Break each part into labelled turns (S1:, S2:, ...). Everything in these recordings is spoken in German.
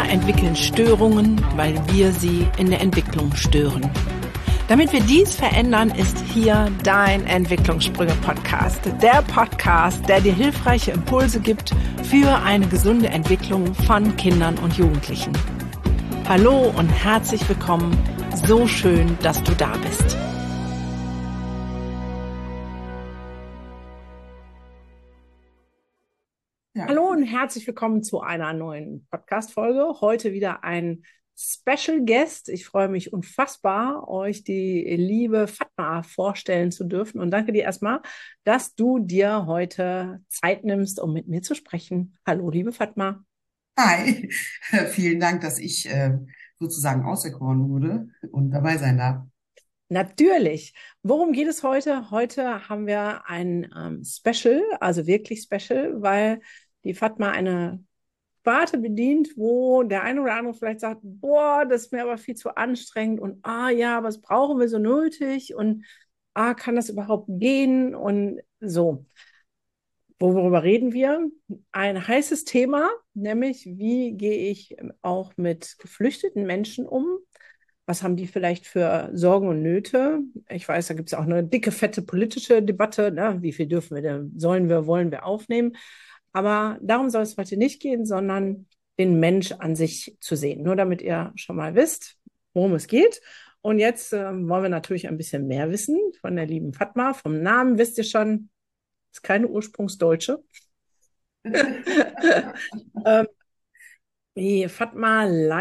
S1: Kinder entwickeln Störungen, weil wir sie in der Entwicklung stören. Damit wir dies verändern, ist hier dein Entwicklungssprünge-Podcast. Der Podcast, der dir hilfreiche Impulse gibt für eine gesunde Entwicklung von Kindern und Jugendlichen. Hallo und herzlich willkommen. So schön, dass du da bist. Ja. Hallo und herzlich willkommen zu einer neuen Podcast-Folge. Heute wieder ein Special Guest. Ich freue mich unfassbar, euch die liebe Fatma vorstellen zu dürfen. Und danke dir erstmal, dass du dir heute Zeit nimmst, um mit mir zu sprechen. Hallo, liebe Fatma.
S2: Hi, vielen Dank, dass ich sozusagen auserkoren wurde und dabei sein darf.
S1: Natürlich. Worum geht es heute? Heute haben wir ein Special, also wirklich Special, weil die Fatma eine Sparte bedient, wo der eine oder andere vielleicht sagt, boah, das ist mir aber viel zu anstrengend und ja, was brauchen wir so nötig und kann das überhaupt gehen und so. Worüber reden wir? Ein heißes Thema, nämlich wie gehe ich auch mit geflüchteten Menschen um? Was haben die vielleicht für Sorgen und Nöte? Ich weiß, da gibt es auch eine dicke, fette politische Debatte. Ne? Wie viel dürfen wir denn, sollen wir, wollen wir aufnehmen? Aber darum soll es heute nicht gehen, sondern den Mensch an sich zu sehen. Nur damit ihr schon mal wisst, worum es geht. Und jetzt wollen wir natürlich ein bisschen mehr wissen von der lieben Fatma. Vom Namen wisst ihr schon, ist keine Ursprungsdeutsche. Die Fatma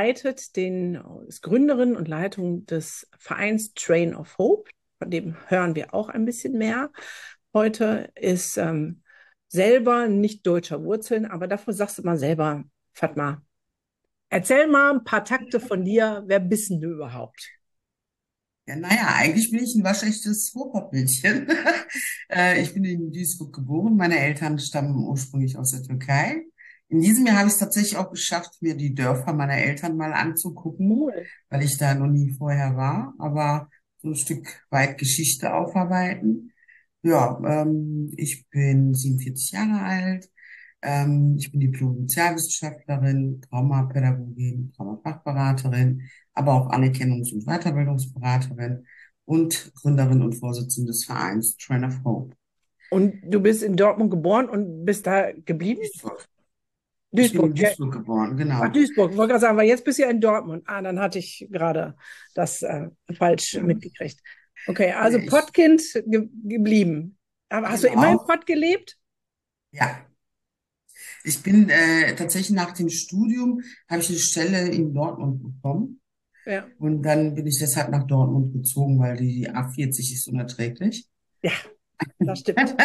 S1: ist Gründerin und Leitung des Vereins Train of Hope, von dem hören wir auch ein bisschen mehr. Heute ist selber nicht deutscher Wurzeln, aber dafür sagst du mal selber, Fatma, erzähl mal ein paar Takte von dir. Wer bist denn du überhaupt?
S2: Ja, naja, eigentlich bin ich ein waschechtes Ruhrpottmädchen. Ich bin in Duisburg geboren. Meine Eltern stammen ursprünglich aus der Türkei. In diesem Jahr habe ich es tatsächlich auch geschafft, mir die Dörfer meiner Eltern mal anzugucken,
S1: Cool.
S2: weil ich da noch nie vorher war, aber so ein Stück weit Geschichte aufarbeiten. Ja, ich bin 47 Jahre alt. Ich bin Diplom-Sozialwissenschaftlerin, Traumapädagogin, Traumafachberaterin, aber auch Anerkennungs- und Weiterbildungsberaterin und Gründerin und Vorsitzende des Vereins Train of Hope.
S1: Und du bist in Dortmund geboren und bist da geblieben?
S2: Duisburg. Ich bin in
S1: Duisburg, ja.
S2: Duisburg geboren,
S1: Ach,
S2: genau.
S1: Duisburg, ich wollte gerade sagen, weil jetzt bist du ja in Dortmund. Dann hatte ich gerade das falsch
S2: Ja,
S1: mitgekriegt. Okay,
S2: ja,
S1: also Pottkind geblieben. Aber hast du immer in
S2: genau.
S1: Pott gelebt?
S2: Ja, ich bin tatsächlich nach dem Studium, habe ich eine Stelle in Dortmund bekommen.
S1: Ja.
S2: Und dann bin ich deshalb nach Dortmund gezogen, weil die A40 ist unerträglich.
S1: Ja, das stimmt.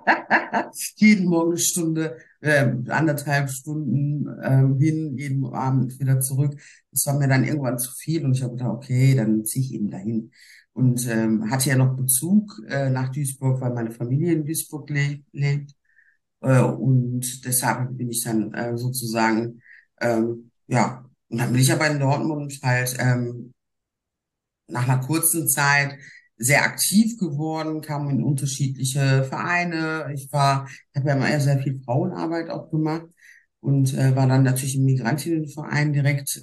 S2: Jeden Morgen eine Stunde, 1,5 Stunden hin, jeden Abend wieder zurück. Das war mir dann irgendwann zu viel und ich habe gedacht, okay, dann ziehe ich eben dahin. Und hatte ja noch Bezug nach Duisburg, weil meine Familie in Duisburg lebt. Und deshalb bin ich dann sozusagen, ja, und dann bin ich aber in Dortmund halt nach einer kurzen Zeit sehr aktiv geworden, kam in unterschiedliche Vereine. Ich habe ja immer sehr viel Frauenarbeit auch gemacht und war dann natürlich im Migrantinnenverein direkt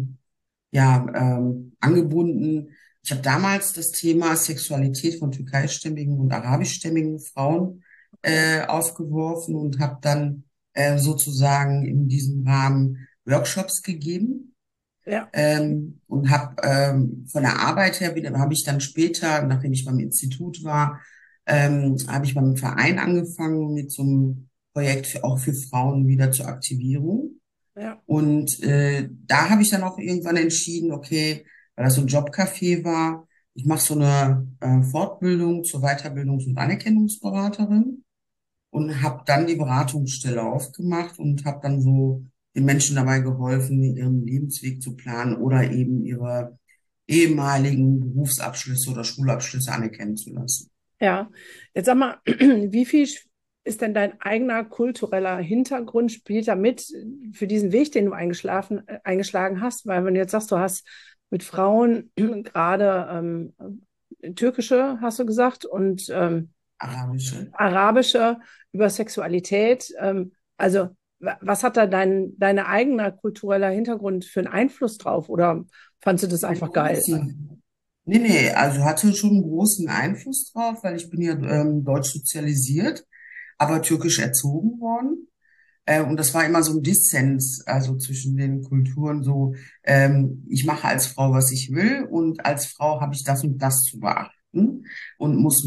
S2: angebunden. Ich habe damals das Thema Sexualität von türkeistämmigen und arabischstämmigen Frauen
S1: Okay.
S2: aufgeworfen und habe dann sozusagen in diesem Rahmen Workshops gegeben
S1: Ja.
S2: und habe von der Arbeit her wieder, habe ich dann später, nachdem ich beim Institut war, habe ich beim Verein angefangen mit so einem Projekt auch für Frauen wieder zur Aktivierung.
S1: Ja.
S2: Und da habe ich dann auch irgendwann entschieden, okay, weil das so ein Jobcafé war, ich mache so eine Fortbildung zur Weiterbildungs- und Anerkennungsberaterin und habe dann die Beratungsstelle aufgemacht und habe dann so den Menschen dabei geholfen, ihren Lebensweg zu planen oder eben ihre ehemaligen Berufsabschlüsse oder Schulabschlüsse anerkennen zu lassen.
S1: Ja. Jetzt sag mal, wie viel ist denn dein eigener kultureller Hintergrund, spielt da mit für diesen Weg, den du eingeschlagen hast? Weil wenn du jetzt sagst, du hast mit Frauen gerade türkische, hast du gesagt, und
S2: Arabische.
S1: arabische über Sexualität. Also Was hat da dein eigener kultureller Hintergrund für einen Einfluss drauf? Oder fandst du das
S2: Einen
S1: einfach geil?
S2: großen. Nee, also hatte schon einen großen Einfluss drauf, weil ich bin ja deutsch sozialisiert, aber türkisch erzogen worden. Und das war immer so ein Dissens, also zwischen den Kulturen so, ich mache als Frau, was ich will und als Frau habe ich das und das zu beachten und muss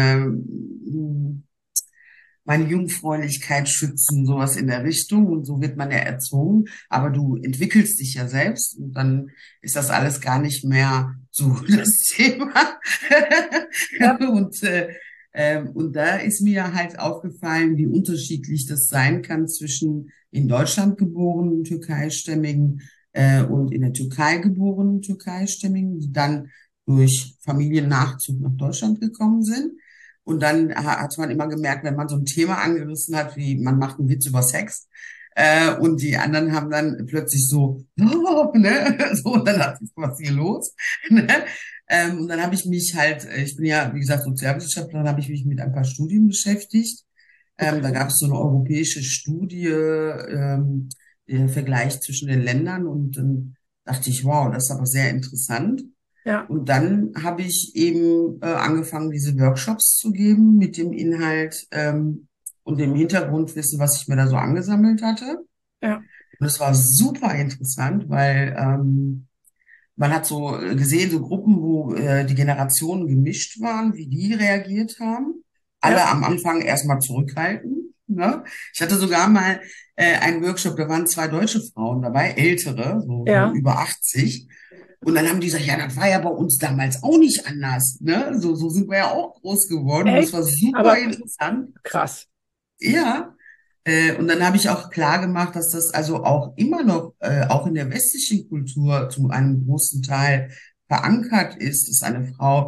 S2: meine Jungfräulichkeit schützen, sowas in der Richtung. Und so wird man ja erzogen. Aber du entwickelst dich ja selbst und dann ist das alles gar nicht mehr so das Thema.
S1: Ja,
S2: Und da ist mir halt aufgefallen, wie unterschiedlich das sein kann zwischen in Deutschland geborenen Türkeistämmigen und in der Türkei geborenen Türkeistämmigen, die dann durch Familiennachzug nach Deutschland gekommen sind. Und dann hat man immer gemerkt, wenn man so ein Thema angerissen hat, wie man macht einen Witz über Sex, und die anderen haben dann plötzlich so, oh, ne, so, und dann dachte ich, was ist hier los? Ne? Und dann habe ich mich halt, ich bin ja, wie gesagt, Sozialwissenschaftler, dann habe ich mich mit ein paar Studien beschäftigt. Da
S1: okay.
S2: gab es so eine europäische Studie, der Vergleich zwischen den Ländern und dann dachte ich, wow, das ist aber sehr interessant.
S1: Ja,
S2: Und dann habe ich eben angefangen, diese Workshops zu geben mit dem Inhalt und dem Hintergrundwissen, was ich mir da so angesammelt hatte.
S1: ja,
S2: Und es war super interessant, weil man hat so gesehen, so Gruppen, wo die Generationen gemischt waren, wie die reagiert haben. Alle
S1: ja,
S2: am Anfang erstmal zurückhalten. Ne? Ich hatte sogar mal einen Workshop, da waren zwei deutsche Frauen dabei, ältere, so
S1: ja.
S2: über 80. Und dann haben die gesagt, ja, das war ja bei uns damals auch nicht anders. Ne? So sind wir ja auch groß geworden. Und das war
S1: Echt?
S2: super
S1: Aber
S2: interessant.
S1: krass.
S2: Ja, und dann habe ich auch klar gemacht, dass das also auch immer noch, auch in der westlichen Kultur zu einem großen Teil verankert ist, dass eine Frau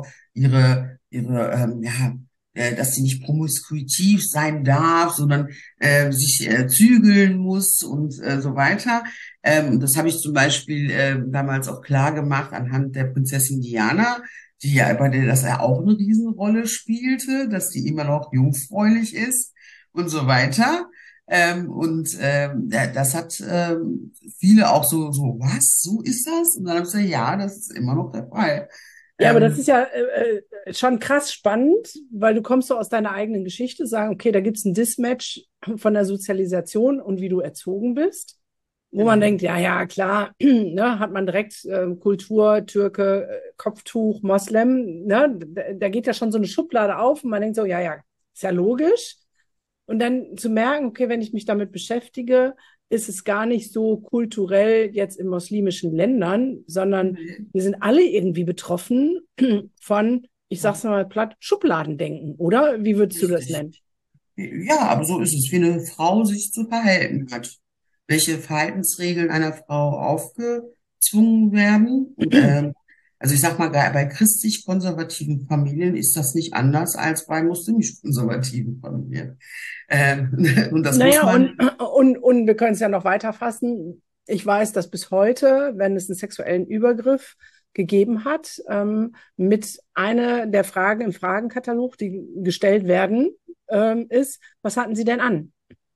S2: dass sie nicht promiskuitiv sein darf, sondern sich zügeln muss und so weiter. Das habe ich zum Beispiel damals auch klar gemacht anhand der Prinzessin Diana, die ja bei der das ja auch eine Riesenrolle spielte, dass die immer noch jungfräulich ist und so weiter. Das hat viele auch so, was, so ist das? Und dann habe ich gesagt, ja, das ist immer noch der Fall.
S1: Ja, aber das ist
S2: Ähm,
S1: ja schon krass spannend, weil du kommst so aus deiner eigenen Geschichte, sagen, okay, da gibt es ein Dismatch von der Sozialisation und wie du erzogen bist, wo man
S2: genau.
S1: denkt, ja, ja, klar, ne, hat man direkt Kultur, Türke, Kopftuch, Moslem, ne, da geht ja schon so eine Schublade auf und man denkt so, ja, ja, ist ja logisch. Und dann zu merken, okay, wenn ich mich damit beschäftige, ist es gar nicht so kulturell jetzt in muslimischen Ländern, sondern wir sind alle irgendwie betroffen von, ich sag's mal platt, Schubladendenken, oder? Wie würdest du das
S2: Richtig.
S1: nennen?
S2: Ja, aber so ist es, wie eine Frau sich zu verhalten hat. Welche Verhaltensregeln einer Frau aufgezwungen werden. Und also ich sag mal, bei christlich-konservativen Familien ist das nicht anders als bei muslimisch-konservativen Familien. Und das muss
S1: Naja,
S2: man,
S1: und wir können es ja noch weiter fassen. Ich weiß, dass bis heute, wenn es einen sexuellen Übergriff gegeben hat, mit einer der Fragen im Fragenkatalog, die gestellt werden, ist, was hatten Sie denn an?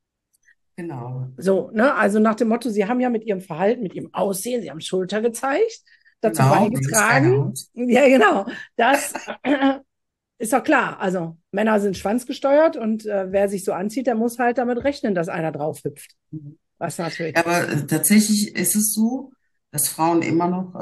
S2: genau,
S1: So, ne? Also nach dem Motto, Sie haben ja mit Ihrem Verhalten, mit Ihrem Aussehen, Sie haben Schulter gezeigt, dazu
S2: genau, links keine
S1: beigetragen.
S2: Haut.
S1: Ja, genau. Das ist doch klar. Also Männer sind schwanzgesteuert und wer sich so anzieht, der muss halt damit rechnen, dass einer drauf hüpft. Was
S2: Ja,
S1: natürlich.
S2: aber tatsächlich ist es so, dass Frauen immer noch,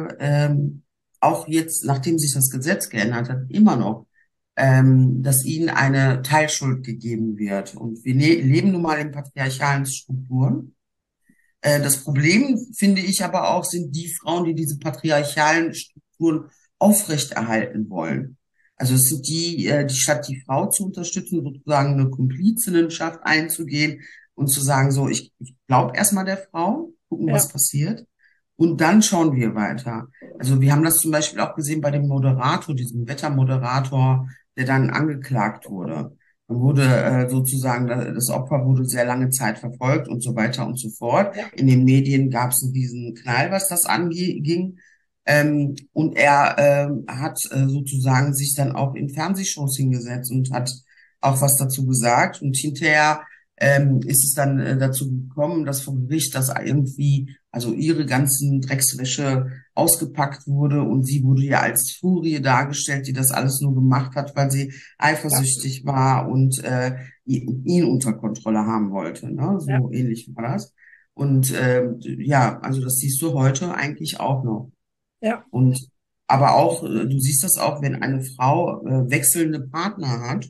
S2: auch jetzt, nachdem sich das Gesetz geändert hat, immer noch, dass ihnen eine Teilschuld gegeben wird. Und wir leben nun mal in patriarchalen Strukturen. Das Problem, finde ich aber auch, sind die Frauen, die diese patriarchalen Strukturen aufrechterhalten wollen. Also es sind die statt die Frau zu unterstützen, sozusagen eine Komplizinnenschaft einzugehen und zu sagen, so, ich glaube erstmal der Frau, gucken, was
S1: Ja,
S2: passiert. Und dann schauen wir weiter. Also wir haben das zum Beispiel auch gesehen bei dem Moderator, diesem Wettermoderator, der dann angeklagt wurde. Dann wurde sozusagen, das Opfer wurde sehr lange Zeit verfolgt und so weiter und so fort.
S1: ja,
S2: In den Medien gab es diesen Knall, was das anging. Und er hat sozusagen sich dann auch in Fernsehshows hingesetzt und hat auch was dazu gesagt. Und hinterher ist es dann dazu gekommen, dass vom Gericht das irgendwie, also ihre ganzen Dreckswäsche ausgepackt wurde und sie wurde ja als Furie dargestellt, die das alles nur gemacht hat, weil sie
S1: Ja,
S2: eifersüchtig war und ihn unter Kontrolle haben wollte. Ne?
S1: ja,
S2: So ähnlich war das. Und ja, also das siehst du heute eigentlich auch noch.
S1: ja,
S2: Und aber auch, du siehst das auch, wenn eine Frau wechselnde Partner hat,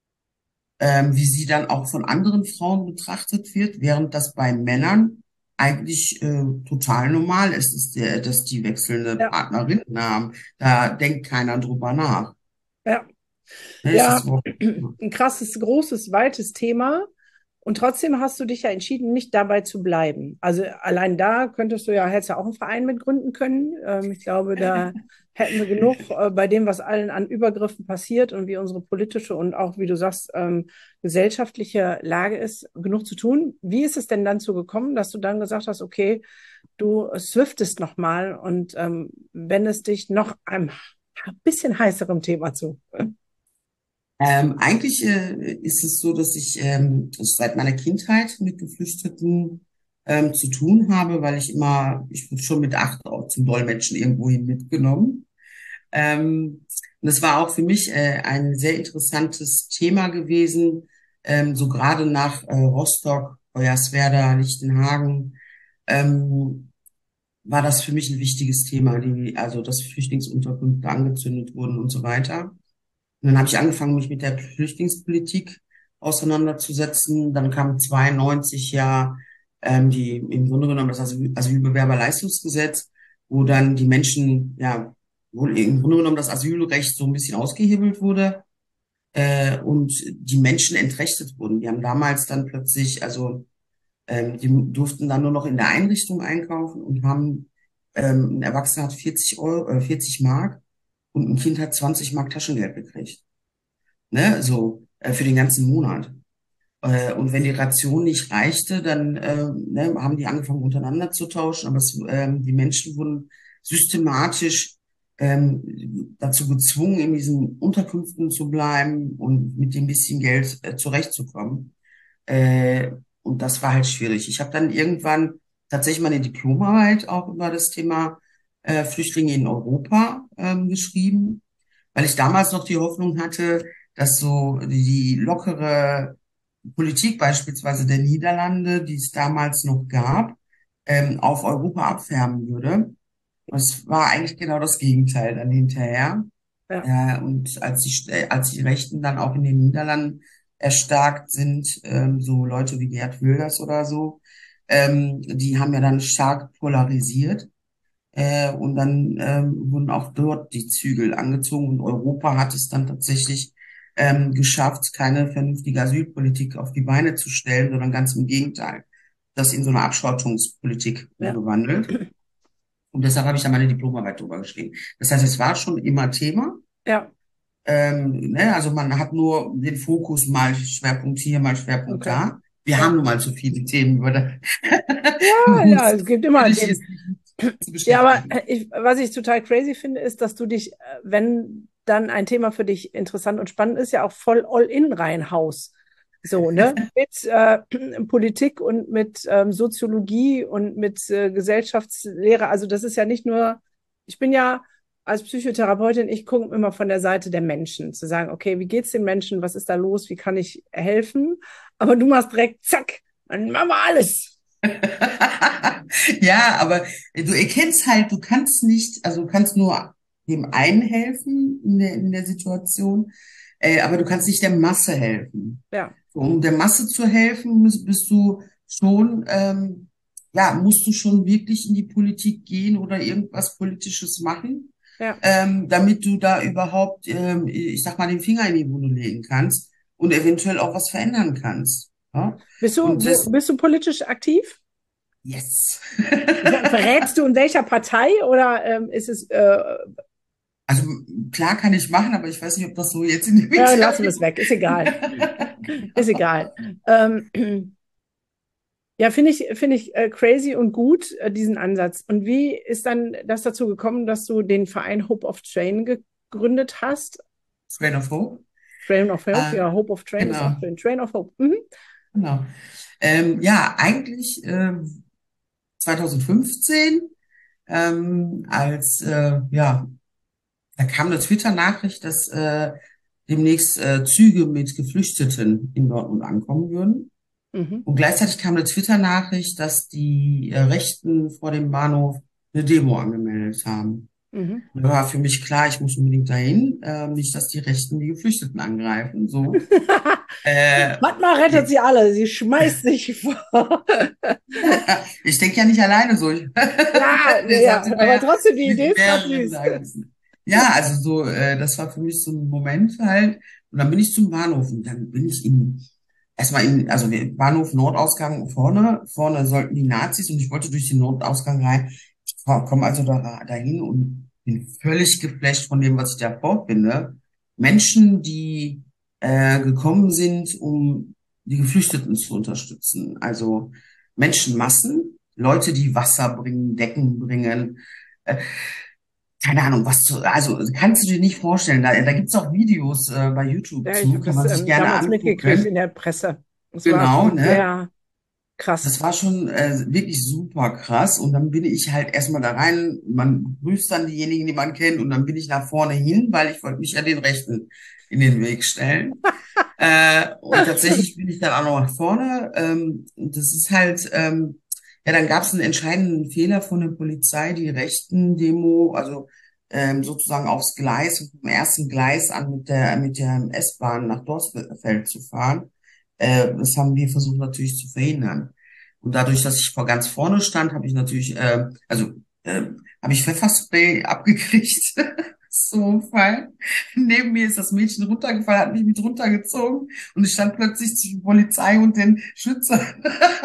S2: wie sie dann auch von anderen Frauen betrachtet wird, während das bei Männern eigentlich total normal ist, dass die wechselnde
S1: ja,
S2: Partnerinnen haben. Da denkt keiner drüber nach.
S1: ja.
S2: Ne, ist das
S1: Ja,
S2: überhaupt?
S1: ein krasses, großes, weites Thema. Und trotzdem hast du dich ja entschieden, nicht dabei zu bleiben. Also allein da könntest du ja, hättest ja auch einen Verein mitgründen können. Ich glaube, da hätten wir genug bei dem, was allen an Übergriffen passiert und wie unsere politische und auch, wie du sagst, gesellschaftliche Lage ist, genug zu tun. Wie ist es denn dann so gekommen, dass du dann gesagt hast, okay, du swiftest nochmal und wendest dich noch einem bisschen heißerem Thema zu?
S2: Eigentlich ist es so, dass ich seit meiner Kindheit mit Geflüchteten zu tun habe, weil ich wurde schon mit 8 auch zum Dolmetschen irgendwohin mitgenommen. Und es war auch für mich ein sehr interessantes Thema gewesen, so gerade nach Rostock, Hoyerswerda, Lichtenhagen, ähm, war das für mich ein wichtiges Thema, also dass Flüchtlingsunterkünfte angezündet wurden und so weiter. Und dann habe ich angefangen, mich mit der Flüchtlingspolitik auseinanderzusetzen. Dann kam 92 ja die im Grunde genommen das Asylbewerberleistungsgesetz, wo dann die Menschen, ja, wohl im Grunde genommen das Asylrecht so ein bisschen ausgehebelt wurde und die Menschen entrechtet wurden. Die haben damals dann plötzlich, also die durften dann nur noch in der Einrichtung einkaufen und haben, ein Erwachsener hat 40 Euro, 40 Mark und ein Kind hat 20 Mark Taschengeld gekriegt, ne, so für den ganzen Monat. Und wenn die Ration nicht reichte, dann ne, haben die angefangen untereinander zu tauschen, aber die Menschen wurden systematisch dazu gezwungen, in diesen Unterkünften zu bleiben und mit dem bisschen Geld zurechtzukommen. Äh, und das war halt schwierig. Ich habe dann irgendwann tatsächlich meine Diplomarbeit auch über das Thema Flüchtlinge in Europa geschrieben, weil ich damals noch die Hoffnung hatte, dass so die lockere Politik beispielsweise der Niederlande, die es damals noch gab, auf Europa abfärben würde. Und es war eigentlich genau das Gegenteil dann hinterher.
S1: Ja.
S2: Und als die Rechten dann auch in den Niederlanden erstarkt sind, so Leute wie Geert Wilders oder so, die haben ja dann stark polarisiert. Und dann wurden auch dort die Zügel angezogen und Europa hat es dann tatsächlich geschafft, keine vernünftige Asylpolitik auf die Beine zu stellen, sondern ganz im Gegenteil, das in so eine Abschottungspolitik
S1: Ja,
S2: umgewandelt. Und deshalb habe ich da meine Diplomarbeit drüber geschrieben. Das heißt, es war schon immer Thema.
S1: ja,
S2: Ne? Also man hat nur den Fokus mal Schwerpunkt hier, mal Schwerpunkt
S1: okay.
S2: da. Wir haben
S1: Ja,
S2: nun mal zu viele Themen,
S1: ja, ja, es gibt immer
S2: würde ich
S1: Themen.
S2: jetzt nicht zu
S1: Ja, aber
S2: beschäftigen.
S1: was ich total crazy finde, ist, dass du dich, wenn dann ein Thema für dich interessant und spannend ist, ja auch voll all in reinhaust. So, ne? Mit Politik und mit Soziologie und mit Gesellschaftslehre. Also das ist ja nicht nur, ich bin ja als Psychotherapeutin, ich gucke immer von der Seite der Menschen, zu sagen, okay, wie geht's den Menschen, was ist da los, wie kann ich helfen? Aber du machst direkt, zack, dann machen wir alles.
S2: Ja, aber du erkennst halt, du kannst nicht, also du kannst nur dem einen helfen in der Situation, aber du kannst nicht der Masse helfen.
S1: Ja,
S2: So, um der Masse zu helfen, bist du schon, ja, musst du schon wirklich in die Politik gehen oder irgendwas Politisches machen,
S1: ja.
S2: damit du da überhaupt, ich sag mal, den Finger in die Wunde legen kannst und eventuell auch was verändern kannst. Ja? Und das,
S1: Bist du politisch aktiv?
S2: yes.
S1: Verrätst du in welcher Partei oder ist es,
S2: Also klar kann ich machen, aber ich weiß nicht, ob das so jetzt in dem
S1: ja, lassen wir es
S2: Interview.
S1: weg, ist egal, ist egal. Ähm, ja, finde ich crazy und gut, diesen Ansatz. Und wie ist dann das dazu gekommen, dass du den Verein Hope of Train gegründet hast?
S2: Train of Hope.
S1: Train of Hope,
S2: Äh,
S1: ja, Hope of Train ist auch
S2: genau.
S1: schön. Train of Hope. Mhm.
S2: Genau. Ja, eigentlich 2015, als ja, da kam eine Twitter-Nachricht, dass demnächst Züge mit Geflüchteten in Dortmund ankommen würden.
S1: Mhm.
S2: Und gleichzeitig kam eine Twitter-Nachricht, dass die Rechten vor dem Bahnhof eine Demo angemeldet haben.
S1: Mhm.
S2: Da war für mich klar, ich muss unbedingt dahin, nicht, dass die Rechten die Geflüchteten angreifen. So. Äh,
S1: Fatma rettet sie alle, sie schmeißt sich vor.
S2: ich denke ja nicht alleine so.
S1: Ja,
S2: Das
S1: ja,
S2: hatte man
S1: aber
S2: ja
S1: trotzdem, die Idee
S2: mit
S1: ist gerade
S2: mehreren
S1: süß.
S2: sagen müssen. Ja, also so, das war für mich so ein Moment halt. Und dann bin ich zum Bahnhof und dann bin ich erstmal also Bahnhof Nordausgang vorne sollten die Nazis und ich wollte durch den Nordausgang rein. Ich komme also dahin und bin völlig geflasht von dem, was ich da vorfinde. Menschen, die gekommen sind, um die Geflüchteten zu unterstützen. Also Menschenmassen, Leute, die Wasser bringen, Decken bringen, äh, keine Ahnung, also kannst du dir nicht vorstellen. Da gibt's auch Videos bei YouTube
S1: Ja, ich
S2: zu,
S1: habe
S2: kann
S1: das
S2: man sich gerne
S1: damals mitgekriegt in
S2: angucken.
S1: der Presse. Es war
S2: Genau,
S1: schon
S2: ne?
S1: sehr krass.
S2: Das war schon wirklich super krass. Und dann bin ich halt erstmal da rein. Man grüßt dann diejenigen, die man kennt. Und dann bin ich nach vorne hin, weil ich wollte mich ja den Rechten in den Weg stellen. Und tatsächlich bin ich dann auch noch nach vorne. Und das ist halt, ja, dann gab es einen entscheidenden Fehler von der Polizei, die rechten Demo, also sozusagen aufs Gleis, vom ersten Gleis an mit der S-Bahn nach Dorsfeld zu fahren. Das haben wir versucht natürlich zu verhindern. Und dadurch, dass ich vor ganz vorne stand, habe ich natürlich, habe ich Pfefferspray abgekriegt. So Fall. Neben mir ist das Mädchen runtergefallen, hat mich mit runtergezogen und ich stand plötzlich zwischen Polizei und den Schützern.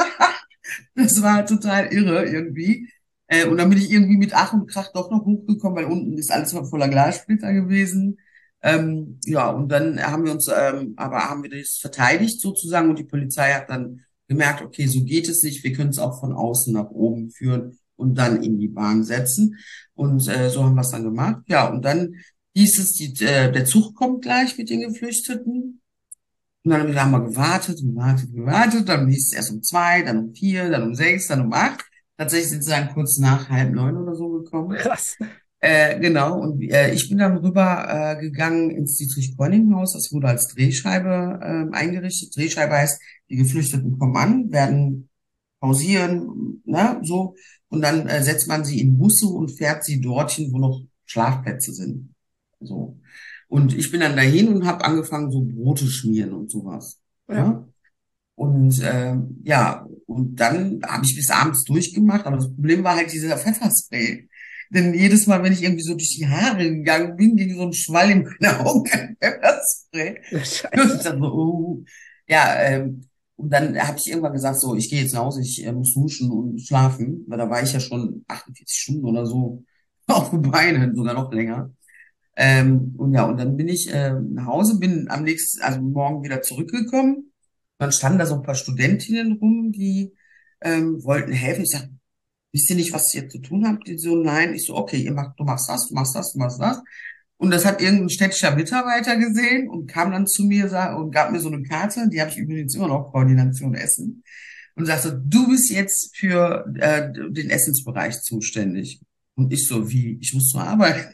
S2: Das war total irre irgendwie. Und dann bin ich irgendwie mit Ach und Krach doch noch hochgekommen, weil unten ist alles mal voller Glassplitter gewesen. Ja, und dann haben wir das verteidigt sozusagen und die Polizei hat dann gemerkt, okay, so geht es nicht, wir können es auch von außen nach oben führen und dann in die Bahn setzen. Und so haben wir es dann gemacht. Ja, und dann hieß es, der Zug kommt gleich mit den Geflüchteten. Und dann haben wir gewartet, gewartet, gewartet. Dann hieß es erst um 2, dann um 4, dann um 6, dann um 8. Tatsächlich sind sie dann kurz nach 8:30 oder so gekommen.
S1: Krass.
S2: Genau, und ich bin dann rüber gegangen ins Dietrich-Conning-Haus. Das wurde als Drehscheibe eingerichtet. Drehscheibe heißt, die Geflüchteten kommen an, werden pausieren, ne, so. Und dann setzt man sie in Busse und fährt sie dorthin, wo noch Schlafplätze sind. So. Und ich bin dann dahin und habe angefangen, so Brote schmieren und sowas.
S1: Ja.
S2: Ne? Und ja, und dann habe ich bis abends durchgemacht, aber das Problem war halt dieser Pfefferspray. Denn jedes Mal, wenn ich irgendwie so durch die Haare gegangen bin, ging so ein Schwall in meine Augen an Pfefferspray. Und ich
S1: Scheiße.
S2: dachte so, oh. Ja, und dann habe ich irgendwann gesagt, so, ich gehe jetzt nach Hause, ich muss duschen und schlafen, weil da war ich ja schon 48 Stunden oder so auf den Beinen, sogar noch länger. Und ja, und dann bin ich nach Hause, bin also morgen wieder zurückgekommen. Dann standen da so ein paar Studentinnen rum, die wollten helfen. Ich sag, wisst ihr nicht, was ihr zu tun habt? Die so, nein. Ich so, okay, du machst das, du machst das, du machst das. Und das hat irgendein städtischer Mitarbeiter gesehen und kam dann zu mir und gab mir so eine Karte, die habe ich übrigens immer noch, Koordination Essen, und sagte, du bist jetzt für den Essensbereich zuständig. Und ich so, wie, ich muss zur Arbeit.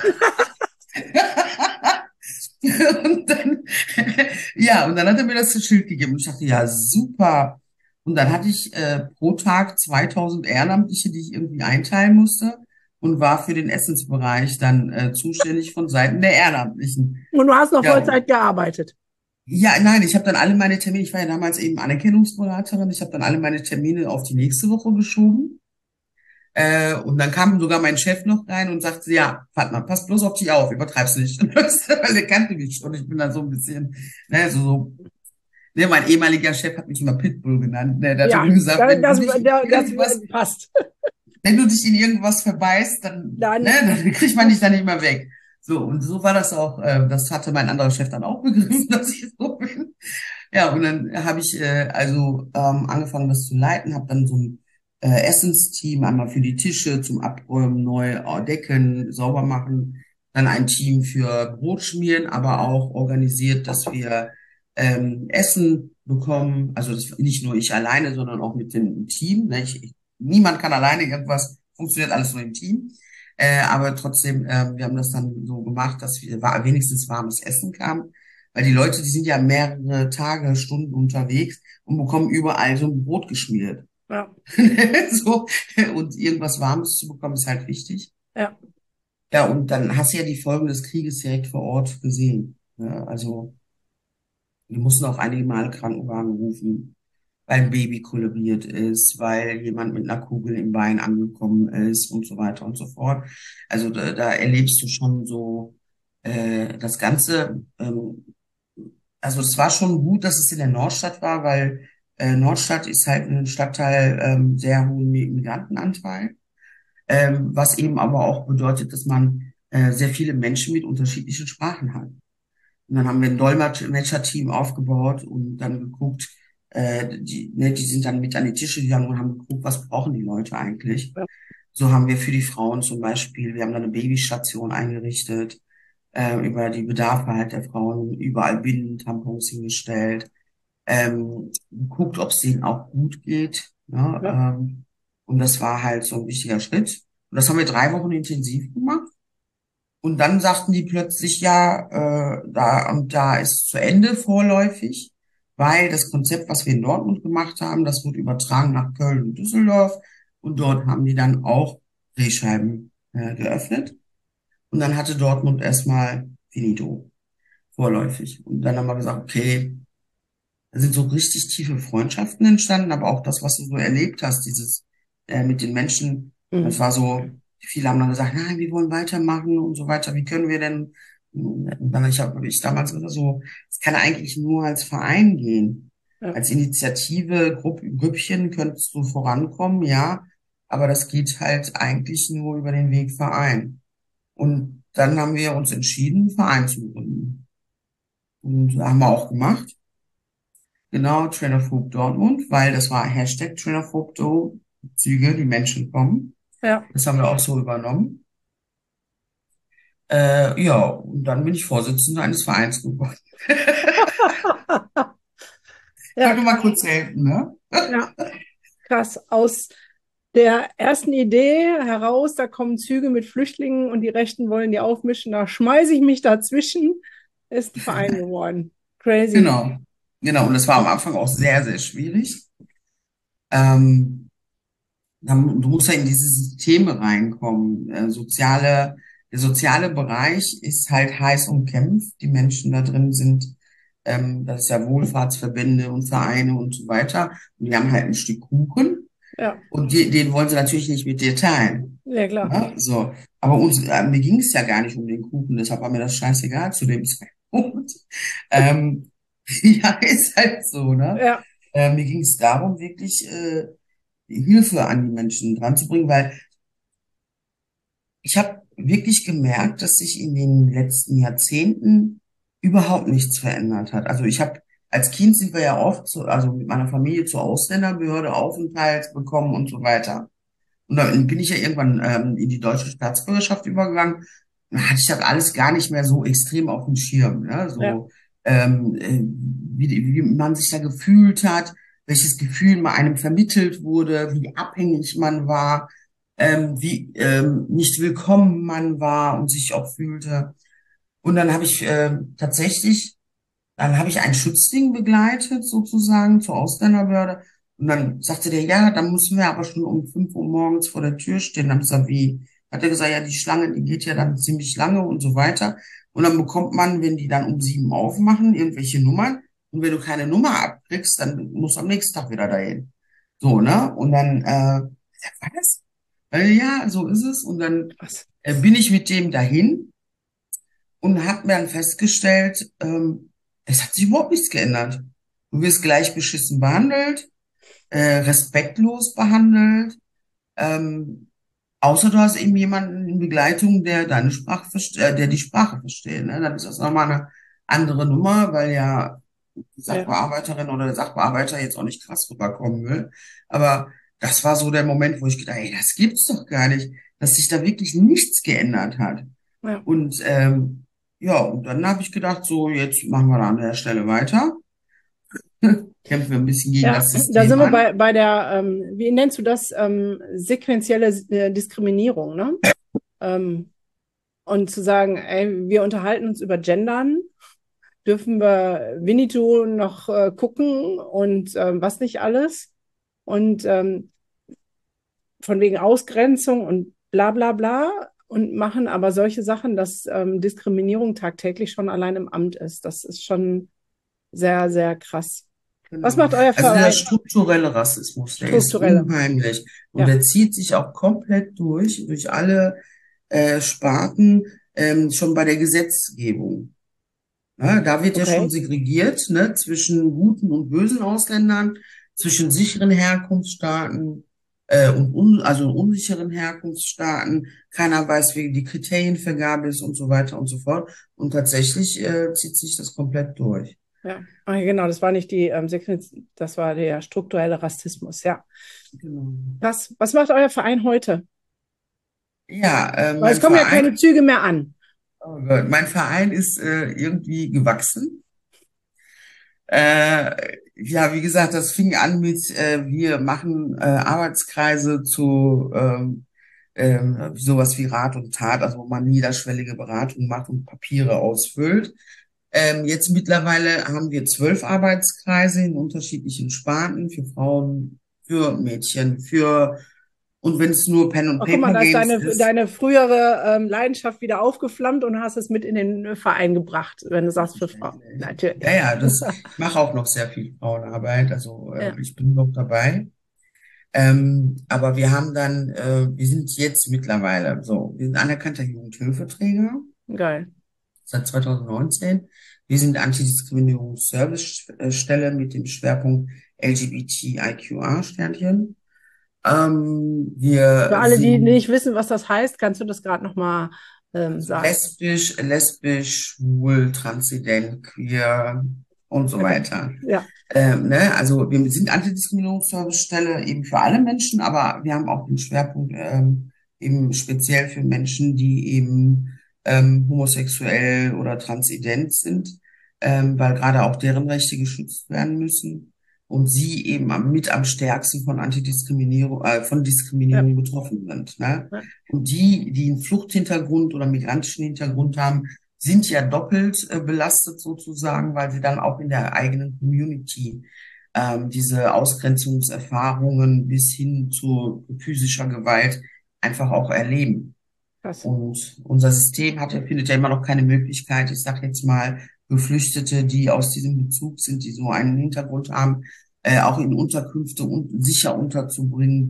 S2: Und dann, ja, und dann hat er mir das Schild gegeben. Und ich dachte, ja, super. Und dann hatte ich pro Tag 2000 Ehrenamtliche, die ich irgendwie einteilen musste und war für den Essensbereich dann zuständig von Seiten der Ehrenamtlichen.
S1: Und du hast noch
S2: Ja,
S1: Vollzeit gearbeitet.
S2: ja, nein, ich habe dann alle meine Termine, ich war ja damals eben Anerkennungsberaterin, ich habe dann alle meine Termine auf die nächste Woche geschoben. Und dann kam sogar mein Chef noch rein und sagte, ja, Fatma, pass bloß auf dich auf, übertreib's nicht. Weil er kannte mich schon. Ich bin da so ein bisschen, ne, ne, mein ehemaliger Chef hat mich immer Pitbull genannt. Ne, der hat
S1: Ja,
S2: immer gesagt,
S1: das passt.
S2: wenn du dich in irgendwas verbeißt, ne,
S1: Dann,
S2: dann kriegt man dich dann nicht mehr weg. So, und so war das auch, das hatte mein anderer Chef dann auch begriffen, dass ich so bin. Ja, und dann habe ich angefangen, das zu leiten, habe dann so ein Essensteam, einmal für die Tische zum Abräumen, neu decken, sauber machen, dann ein Team für Brotschmieren, aber auch organisiert, dass wir Essen bekommen. Also das nicht nur ich alleine, sondern auch mit dem Team. Ne? Niemand kann alleine irgendwas, funktioniert alles nur im Team. Aber trotzdem, wir haben das dann so gemacht, dass wenigstens warmes Essen kam. Weil die Leute, die sind ja mehrere Tage, Stunden unterwegs und bekommen überall so ein Brot geschmiert.
S1: Ja,
S2: So, und irgendwas Warmes zu bekommen, ist halt wichtig.
S1: ja,
S2: Ja, und dann hast du ja die Folgen des Krieges direkt vor Ort gesehen. Ja, also, wir mussten auch einige Male Krankenwagen rufen, weil ein Baby kollabiert ist, weil jemand mit einer Kugel im Bein angekommen ist und so weiter und so fort. Also, da erlebst du schon so, das Ganze, also es war schon gut, dass es in der Nordstadt war, weil Nordstadt ist halt ein Stadtteil sehr hohen Migrantenanteil, was eben aber auch bedeutet, dass man sehr viele Menschen mit unterschiedlichen Sprachen hat. Und dann haben wir ein Dolmetscher-Team aufgebaut und dann geguckt, die sind dann mit an die Tische gegangen und haben geguckt, was brauchen die Leute eigentlich.
S1: ja,
S2: So haben wir für die Frauen zum Beispiel, wir haben dann eine Babystation eingerichtet, über die Bedarfe halt der Frauen, überall Binden, Tampons hingestellt, geguckt, ob es denen auch gut geht. Ne?
S1: ja,
S2: Und das war halt so ein wichtiger Schritt. Und das haben wir 3 Wochen intensiv gemacht. Und dann sagten die plötzlich, ja, da und da ist zu Ende vorläufig, weil das Konzept, was wir in Dortmund gemacht haben, das wurde übertragen nach Köln und Düsseldorf. Und dort haben die dann auch Drehscheiben geöffnet. Und dann hatte Dortmund erstmal finito, vorläufig. Und dann haben wir gesagt, okay, da sind so richtig tiefe Freundschaften entstanden, aber auch das, was du so erlebt hast, dieses mit den Menschen, das
S1: mhm.
S2: war so, viele haben dann gesagt, nein, wir wollen weitermachen und so weiter, wie können wir denn? Und dann ich damals gesagt, so, es kann eigentlich nur als Verein gehen.
S1: Ja,
S2: Als Initiative, Grüppchen könntest du vorankommen, ja, aber das geht halt eigentlich nur über den Weg Verein. Und dann haben wir uns entschieden, einen Verein zu gründen. Und haben wir auch gemacht. Genau, Trailerphobe Dortmund, weil das war Hashtag Trailerphobe Züge, die Menschen kommen.
S1: ja,
S2: Das haben wir auch so übernommen. Ja, und dann bin ich Vorsitzender eines Vereins geworden.
S1: ja,
S2: Könnte mal kurz helfen, ne?
S1: ja, krass. Aus der ersten Idee heraus, da kommen Züge mit Flüchtlingen und die Rechten wollen die aufmischen, da schmeiße ich mich dazwischen, ist ein Verein geworden. Crazy.
S2: Genau. Genau, und das war am Anfang auch sehr, sehr schwierig. Ähm, du musst ja in diese Systeme reinkommen. Der soziale Bereich ist halt heiß umkämpft. Die Menschen da drin sind, das ist ja Wohlfahrtsverbände und Vereine und so weiter. Und die haben halt ein Stück Kuchen
S1: Ja,
S2: und den wollen sie natürlich nicht mit dir teilen.
S1: ja klar.
S2: Ne? So. Aber mir ging es ja gar nicht um den Kuchen, deshalb war mir das scheißegal zu dem Zeitpunkt. Ähm, ja, ist halt so, ne?
S1: Ja,
S2: Mir ging es darum, wirklich Hilfe an die Menschen dran zu bringen, weil ich habe wirklich gemerkt, dass sich in den letzten Jahrzehnten überhaupt nichts verändert hat. Also als Kind sind wir ja oft also mit meiner Familie zur Ausländerbehörde Aufenthalt bekommen und so weiter. Und dann bin ich ja irgendwann in die deutsche Staatsbürgerschaft übergegangen. Da hatte ich das alles gar nicht mehr so extrem auf dem Schirm. Ne?
S1: ja,
S2: So, wie man sich da gefühlt hat, welches Gefühl man einem vermittelt wurde, wie abhängig man war, wie nicht willkommen man war und sich auch fühlte. Und dann habe ich dann habe ich einen Schützling begleitet, sozusagen, zur Ausländerbehörde. Und dann sagte der, ja, dann müssen wir aber schon um 5 Uhr morgens vor der Tür stehen. Dann hab ich gesagt, wie? Hat er gesagt, ja, die Schlange, die geht ja dann ziemlich lange und so weiter. Und dann bekommt man, wenn die dann um 7 aufmachen, irgendwelche Nummern. Und wenn du keine Nummer abkriegst, dann musst du am nächsten Tag wieder dahin. So, ne? Und dann, was? Ja, so ist es. Und dann
S1: krass.
S2: bin ich mit dem dahin und habe mir dann festgestellt, es hat sich überhaupt nichts geändert. Du wirst gleich beschissen behandelt, respektlos behandelt, ähm, außer du hast eben jemanden in Begleitung, der deine Sprache der die Sprache versteht. Ne? Dann ist das nochmal eine andere Nummer, weil ja die
S1: Ja,
S2: Sachbearbeiterin oder der Sachbearbeiter jetzt auch nicht krass rüberkommen will. Aber das war so der Moment, wo ich gedacht, ey, das gibt's doch gar nicht, dass sich da wirklich nichts geändert hat.
S1: ja,
S2: Und ja, und dann habe ich gedacht, so, jetzt machen wir da an der Stelle weiter. kämpfen wir ein bisschen gegen
S1: Ja,
S2: das
S1: da
S2: System
S1: sind wir
S2: an.
S1: bei der, wie nennst du das, sequentielle Diskriminierung, ne? Ähm, und zu sagen, ey, wir unterhalten uns über Gendern, dürfen wir Winnetou noch gucken und was nicht alles. Und von wegen Ausgrenzung und bla bla bla und machen aber solche Sachen, dass Diskriminierung tagtäglich schon allein im Amt ist. Das ist schon sehr, sehr krass. Was
S2: Genau.
S1: macht euer
S2: Also der
S1: Verein?
S2: strukturelle Rassismus, der ist
S1: Strukturelle.
S2: unheimlich und
S1: Ja,
S2: der zieht sich auch komplett durch alle Sparten, schon bei der Gesetzgebung. Ja, da wird ja schon
S1: okay.
S2: segregiert, ne, zwischen guten und bösen Ausländern, zwischen sicheren Herkunftsstaaten also unsicheren Herkunftsstaaten. Keiner weiß, wie die Kriterienvergabe ist und so weiter und so fort. Und tatsächlich zieht sich das komplett durch.
S1: Ja, ah, genau, das war nicht die Sequenz, das war der strukturelle Rassismus. Ja.
S2: Genau.
S1: Was macht euer Verein heute?
S2: Ja,
S1: Weil es kommen ja keine Züge mehr an.
S2: Mein Verein ist irgendwie gewachsen. Ja, wie gesagt, das fing an mit, wir machen Arbeitskreise zu sowas wie Rat und Tat, also wo man niederschwellige Beratung macht und Papiere ausfüllt. Jetzt mittlerweile haben wir 12 Arbeitskreise in unterschiedlichen Sparten für Frauen, für Mädchen, und wenn es nur Pen and
S1: Ach, guck mal,
S2: Paper
S1: da ist
S2: Games ist.
S1: deine frühere Leidenschaft wieder aufgeflammt und hast es mit in den Verein gebracht, wenn du sagst für Frauen.
S2: Ja,
S1: Natürlich.
S2: ja, ich mache auch noch sehr viel Frauenarbeit, also
S1: Ja,
S2: ich bin noch dabei. Aber wir sind jetzt mittlerweile wir sind anerkannter Jugendhilfeträger
S1: geil.
S2: seit 2019. Wir sind Antidiskriminierungsservicestelle mit dem Schwerpunkt LGBTIQA-Sternchen.
S1: Für
S2: Wir
S1: alle, die
S2: sind
S1: nicht wissen, was das heißt, kannst du das gerade nochmal
S2: also
S1: sagen?
S2: lesbisch, schwul, transident, queer und so
S1: Okay.
S2: weiter.
S1: Ja,
S2: Ne? Also wir sind Antidiskriminierungsservicestelle eben für alle Menschen, aber wir haben auch den Schwerpunkt eben speziell für Menschen, die eben homosexuell oder transident sind, weil gerade auch deren Rechte geschützt werden müssen und sie eben mit am stärksten von
S1: ja,
S2: Diskriminierung betroffen sind. Ne?
S1: ja,
S2: Und die einen Fluchthintergrund oder migrantischen Hintergrund haben, sind ja doppelt belastet sozusagen, weil sie dann auch in der eigenen Community diese Ausgrenzungserfahrungen bis hin zu physischer Gewalt einfach auch erleben.
S1: krass.
S2: Und unser System findet ja immer noch keine Möglichkeit, ich sage jetzt mal, Geflüchtete, die aus diesem Bezug sind, die so einen Hintergrund haben, auch in Unterkünfte sicher unterzubringen,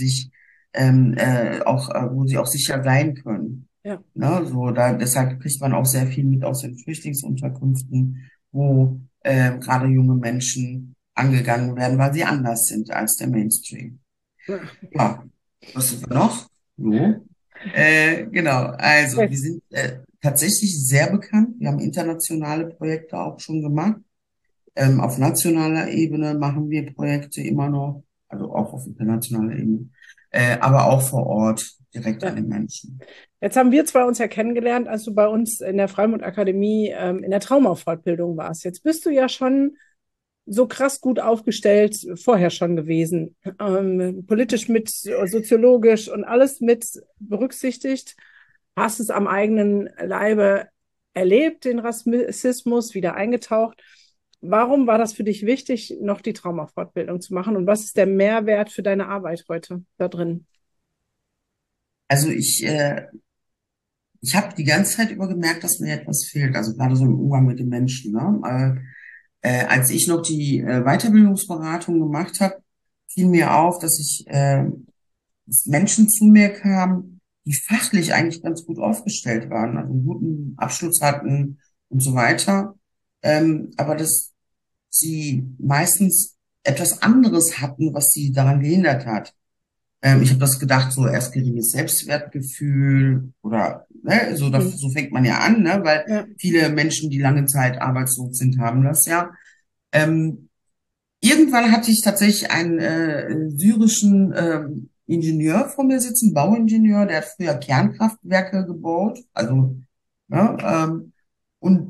S2: wo sie auch sicher sein können.
S1: Ja,
S2: Ne, deshalb kriegt man auch sehr viel mit aus den Flüchtlingsunterkünften, wo gerade junge Menschen angegangen werden, weil sie anders sind als der Mainstream.
S1: ja,
S2: Ja, was sind wir noch? So. Genau, also wir
S1: okay.
S2: sind tatsächlich sehr bekannt. Wir haben internationale Projekte auch schon gemacht. Auf nationaler Ebene machen wir Projekte immer noch, also auch auf internationaler Ebene, aber auch vor Ort direkt an
S1: Ja.
S2: den Menschen.
S1: Jetzt haben wir zwei uns ja kennengelernt, als du bei uns in der Freimut Akademie in der Traumafortbildung warst. Jetzt bist du ja schon so krass gut aufgestellt vorher schon gewesen. Politisch mit, soziologisch und alles mit berücksichtigt. Hast es am eigenen Leibe erlebt, den Rassismus, wieder eingetaucht. Warum war das für dich wichtig, noch die Traumafortbildung zu machen? Und was ist der Mehrwert für deine Arbeit heute da drin?
S2: Also ich habe die ganze Zeit über gemerkt, dass mir etwas fehlt, also gerade so im Umgang mit den Menschen. Ne? Als ich noch die Weiterbildungsberatung gemacht habe, fiel mir auf, dass Menschen zu mir kamen, die fachlich eigentlich ganz gut aufgestellt waren, also einen guten Abschluss hatten und so weiter, aber dass sie meistens etwas anderes hatten, was sie daran gehindert hat. Ich habe das gedacht, so erst geringes Selbstwertgefühl oder ne,
S1: Hm.
S2: so fängt man ja an, ne, weil
S1: Ja,
S2: viele Menschen, die lange Zeit arbeitslos sind, haben das ja. Ähm, Irgendwann hatte ich tatsächlich einen syrischen Ingenieur vor mir sitzen, Bauingenieur, der hat früher Kernkraftwerke gebaut, also ne, und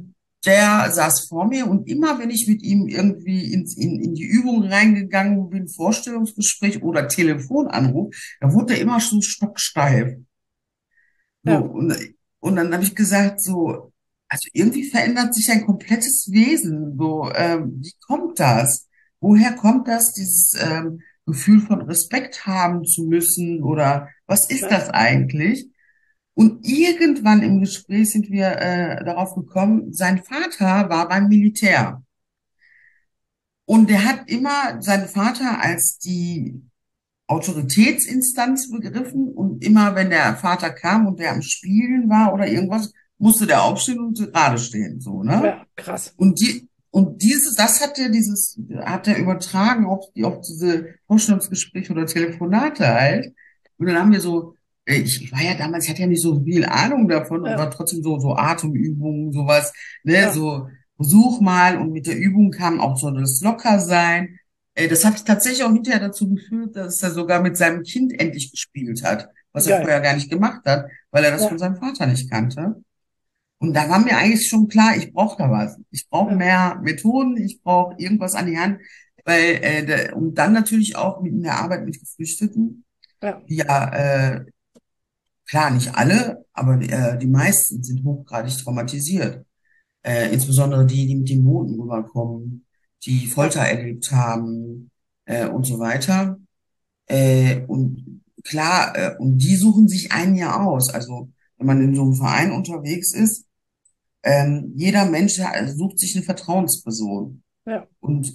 S2: der saß vor mir und immer, wenn ich mit ihm irgendwie in die Übung reingegangen bin, Vorstellungsgespräch oder Telefonanruf, da wurde er immer schon stocksteif. So,
S1: Ja,
S2: und dann habe ich gesagt, so, also irgendwie verändert sich ein komplettes Wesen. So, wie kommt das? Woher kommt das, dieses Gefühl von Respekt haben zu müssen? Oder was ist
S1: ja,
S2: das eigentlich? Und irgendwann im Gespräch sind wir darauf gekommen, sein Vater war beim Militär. Und der hat immer seinen Vater als die Autoritätsinstanz begriffen. Und immer wenn der Vater kam und der am Spielen war oder irgendwas, musste der aufstehen und gerade stehen, so, ne?
S1: ja, krass.
S2: Und das hat er übertragen auf diese Vorstellungsgespräche oder Telefonate halt. Und dann haben wir so, ich war ja damals, ich hatte ja nicht so viel Ahnung davon,
S1: Ja,
S2: aber trotzdem so Atemübungen, sowas, ne,
S1: ja,
S2: so versuch mal. Und mit der Übung kam auch so das Lockersein. Das hat tatsächlich auch hinterher dazu geführt, dass er sogar mit seinem Kind endlich gespielt hat, was er
S1: geil.
S2: vorher gar nicht gemacht hat, weil er das von
S1: Ja,
S2: seinem Vater nicht kannte. Und da war mir eigentlich schon klar, ich brauche da was. Ich brauche
S1: ja,
S2: mehr Methoden, ich brauche irgendwas an die Hand, weil und dann natürlich auch mit in der Arbeit mit Geflüchteten,
S1: ja,
S2: die ja klar nicht alle, aber die meisten sind hochgradig traumatisiert. Insbesondere die, die mit den Booten rüberkommen, die
S1: ja,
S2: Folter erlebt haben und so weiter. Und klar, und die suchen sich einen ja aus. Also wenn man in so einem Verein unterwegs ist, jeder Mensch sucht sich eine Vertrauensperson.
S1: ja,
S2: Und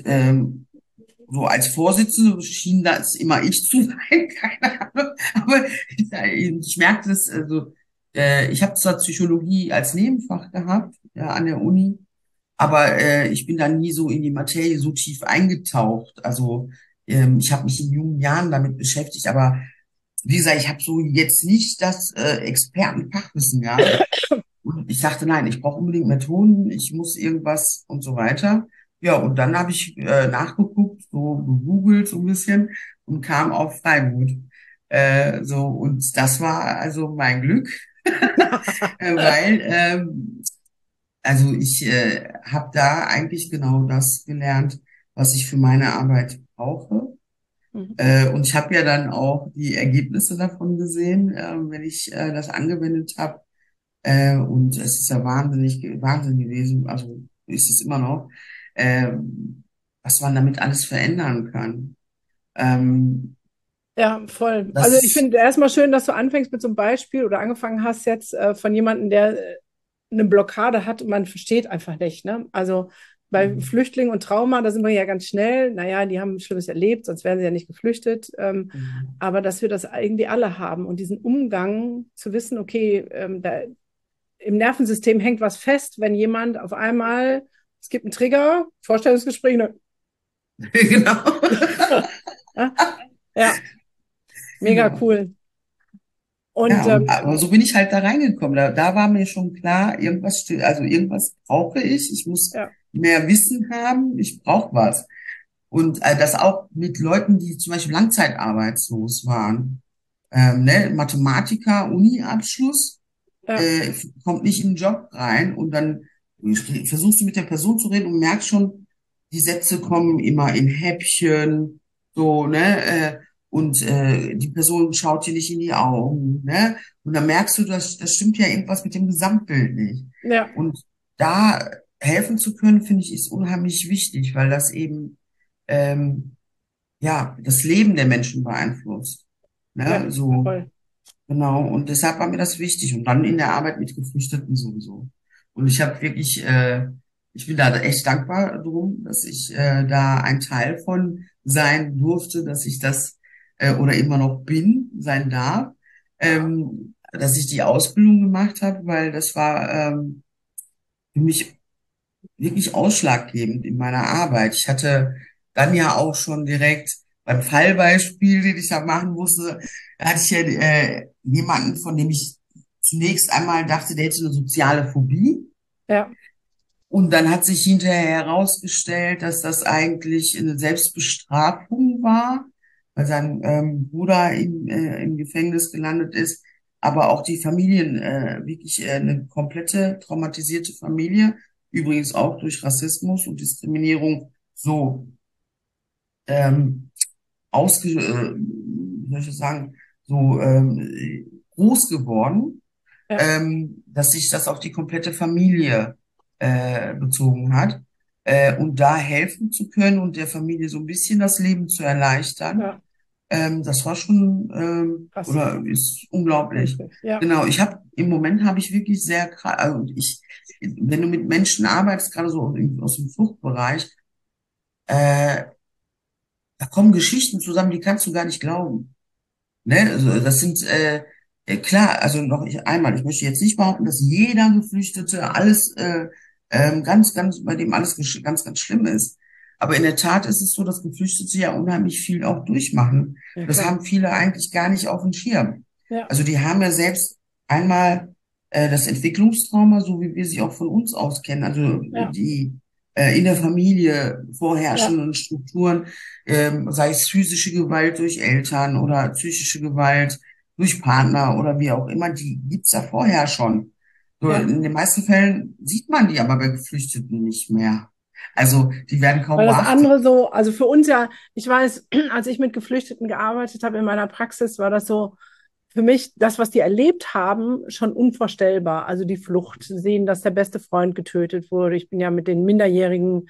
S2: so als Vorsitzende schien das immer ich zu sein, keine Ahnung. Aber ich merkte das, also ich habe zwar Psychologie als Nebenfach gehabt, ja, an der Uni, aber ich bin da nie so in die Materie so tief eingetaucht. Also ich habe mich in jungen Jahren damit beschäftigt, aber wie gesagt, ich habe so jetzt nicht das Expertenfachwissen gehabt. Und ich sagte, nein, ich brauche unbedingt Methoden, ich muss irgendwas und so weiter. Ja, und dann habe ich nachgeguckt, so gegoogelt so ein bisschen und kam auf Freiburg. So, und das war also mein Glück, weil also ich habe da eigentlich genau das gelernt, was ich für meine Arbeit brauche.
S1: mhm.
S2: Und ich habe ja dann auch die Ergebnisse davon gesehen, wenn ich das angewendet habe. Und es ist ja Wahnsinn gewesen, also ist es immer noch, was man damit alles verändern kann. Ähm,
S1: Ja, voll. Also ich
S2: das,
S1: finde erstmal schön, dass du anfängst mit so einem Beispiel oder angefangen hast jetzt von jemandem, der eine Blockade hat und man versteht einfach nicht. Ne? Also bei Flüchtlingen und Trauma, da sind wir ja ganz schnell, naja, die haben Schlimmes erlebt, sonst wären sie ja nicht geflüchtet. Aber dass wir das irgendwie alle haben und diesen Umgang zu wissen, okay, da im Nervensystem hängt was fest, wenn jemand auf einmal, es gibt einen Trigger, Vorstellungsgespräch, ne?
S2: genau,
S1: Ja, ja, mega
S2: genau.
S1: cool. Und
S2: Ja, und aber so bin ich halt da reingekommen. Da war mir schon klar, also irgendwas brauche ich. Ich muss
S1: ja,
S2: mehr Wissen haben. Ich brauche was. Und das auch mit Leuten, die zum Beispiel langzeitarbeitslos waren. Ne? Mathematiker, Uni-Abschluss,
S1: ja,
S2: äh, kommt nicht in den Job rein und dann versuchst du mit der Person zu reden und merkst schon, die Sätze kommen immer in Häppchen, so, ne? Und die Person schaut dir nicht in die Augen, ne? Und dann merkst du, das stimmt ja irgendwas mit dem Gesamtbild nicht.
S1: ja,
S2: Und da helfen zu können, finde ich, ist unheimlich wichtig, weil das eben ja das Leben der Menschen beeinflusst.
S1: ja,
S2: Ne? So,
S1: voll.
S2: genau, und deshalb war mir das wichtig. Und dann in der Arbeit mit Geflüchteten sowieso. Und ich habe wirklich, ich bin da echt dankbar drum, dass ich da ein Teil von sein durfte, dass ich das oder immer noch bin, sein darf, dass ich die Ausbildung gemacht habe, weil das war für mich wirklich ausschlaggebend in meiner Arbeit. Ich hatte dann ja auch schon direkt beim Fallbeispiel, den ich da machen musste, da hatte ich ja jemanden, von dem ich zunächst einmal dachte, der hätte eine soziale Phobie.
S1: Ja,
S2: Und dann hat sich hinterher herausgestellt, dass das eigentlich eine Selbstbestrafung war, weil sein Bruder im Gefängnis gelandet ist, aber auch die Familien, wirklich eine komplette traumatisierte Familie. übrigens auch durch Rassismus und Diskriminierung so ähm, wie soll ich das sagen, so groß geworden,
S1: Ja,
S2: dass sich das auf die komplette Familie bezogen hat. Und da helfen zu können und der Familie so ein bisschen das Leben zu erleichtern,
S1: ja,
S2: das war schon,
S1: krass.
S2: oder ist unglaublich.
S1: Wirklich. Ja,
S2: Genau, im Moment habe ich wirklich also wenn du mit Menschen arbeitest, gerade so aus dem Fluchtbereich, äh, da kommen Geschichten zusammen, die kannst du gar nicht glauben. Ne? Also das sind klar, also einmal, ich möchte jetzt nicht behaupten, dass jeder Geflüchtete alles bei dem alles ganz, ganz schlimm ist. Aber in der Tat ist es so, dass Geflüchtete ja unheimlich viel auch durchmachen.
S1: ja,
S2: Und das
S1: klar.
S2: haben viele eigentlich gar nicht auf dem Schirm.
S1: Ja,
S2: Also die haben ja selbst einmal das Entwicklungstrauma, so wie wir sie auch von uns aus kennen, also
S1: ja,
S2: die in der Familie
S1: ja,
S2: vorherrschenden Strukturen, sei es physische Gewalt durch Eltern oder psychische Gewalt durch Partner oder wie auch immer, die gibt's ja vorher schon. Nur
S1: ja.
S2: in den meisten Fällen sieht man die aber bei Geflüchteten nicht mehr. Also die werden kaum
S1: Weil das
S2: beachtet.
S1: andere so, also für uns ja, ich weiß, als ich mit Geflüchteten gearbeitet habe in meiner Praxis, war das so für mich das, was die erlebt haben, schon unvorstellbar. Also die Flucht, sehen, dass der beste Freund getötet wurde. Ich bin ja mit den minderjährigen,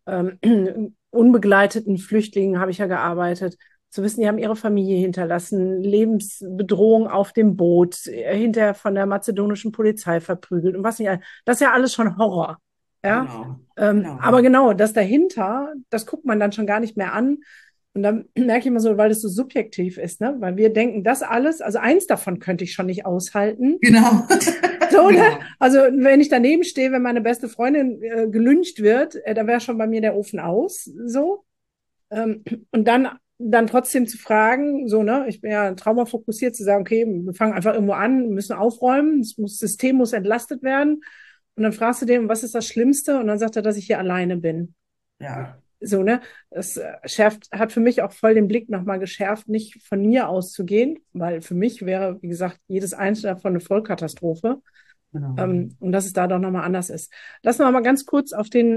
S1: unbegleiteten Flüchtlingen habe ich ja gearbeitet. Zu wissen, die haben ihre Familie hinterlassen, Lebensbedrohung auf dem Boot, hinterher von der mazedonischen Polizei verprügelt und was nicht. Das ist ja alles schon Horror. Ja.
S2: Genau,
S1: Aber
S2: genau,
S1: genau, das dahinter, das guckt man dann schon gar nicht mehr an. Und dann merke ich immer so, weil das so subjektiv ist, ne? Weil wir denken, das alles, also eins davon könnte ich schon nicht aushalten.
S2: genau,
S1: So, ne?
S2: genau,
S1: Also wenn ich daneben stehe, wenn meine beste Freundin gelyncht wird, da wäre schon bei mir der Ofen aus. So. Ähm, und dann trotzdem zu fragen, so, ne, ich bin ja traumafokussiert, zu sagen, okay, wir fangen einfach irgendwo an, müssen aufräumen, das System muss entlastet werden. Und dann fragst du den, was ist das Schlimmste? Und dann sagt er, dass ich hier alleine bin.
S2: ja,
S1: So, ne? Das hat für mich auch voll den Blick nochmal geschärft, nicht von mir auszugehen, weil für mich wäre, wie gesagt, jedes einzelne davon eine Vollkatastrophe.
S2: genau.
S1: Und dass es da doch nochmal anders ist. Lass uns mal ganz kurz auf den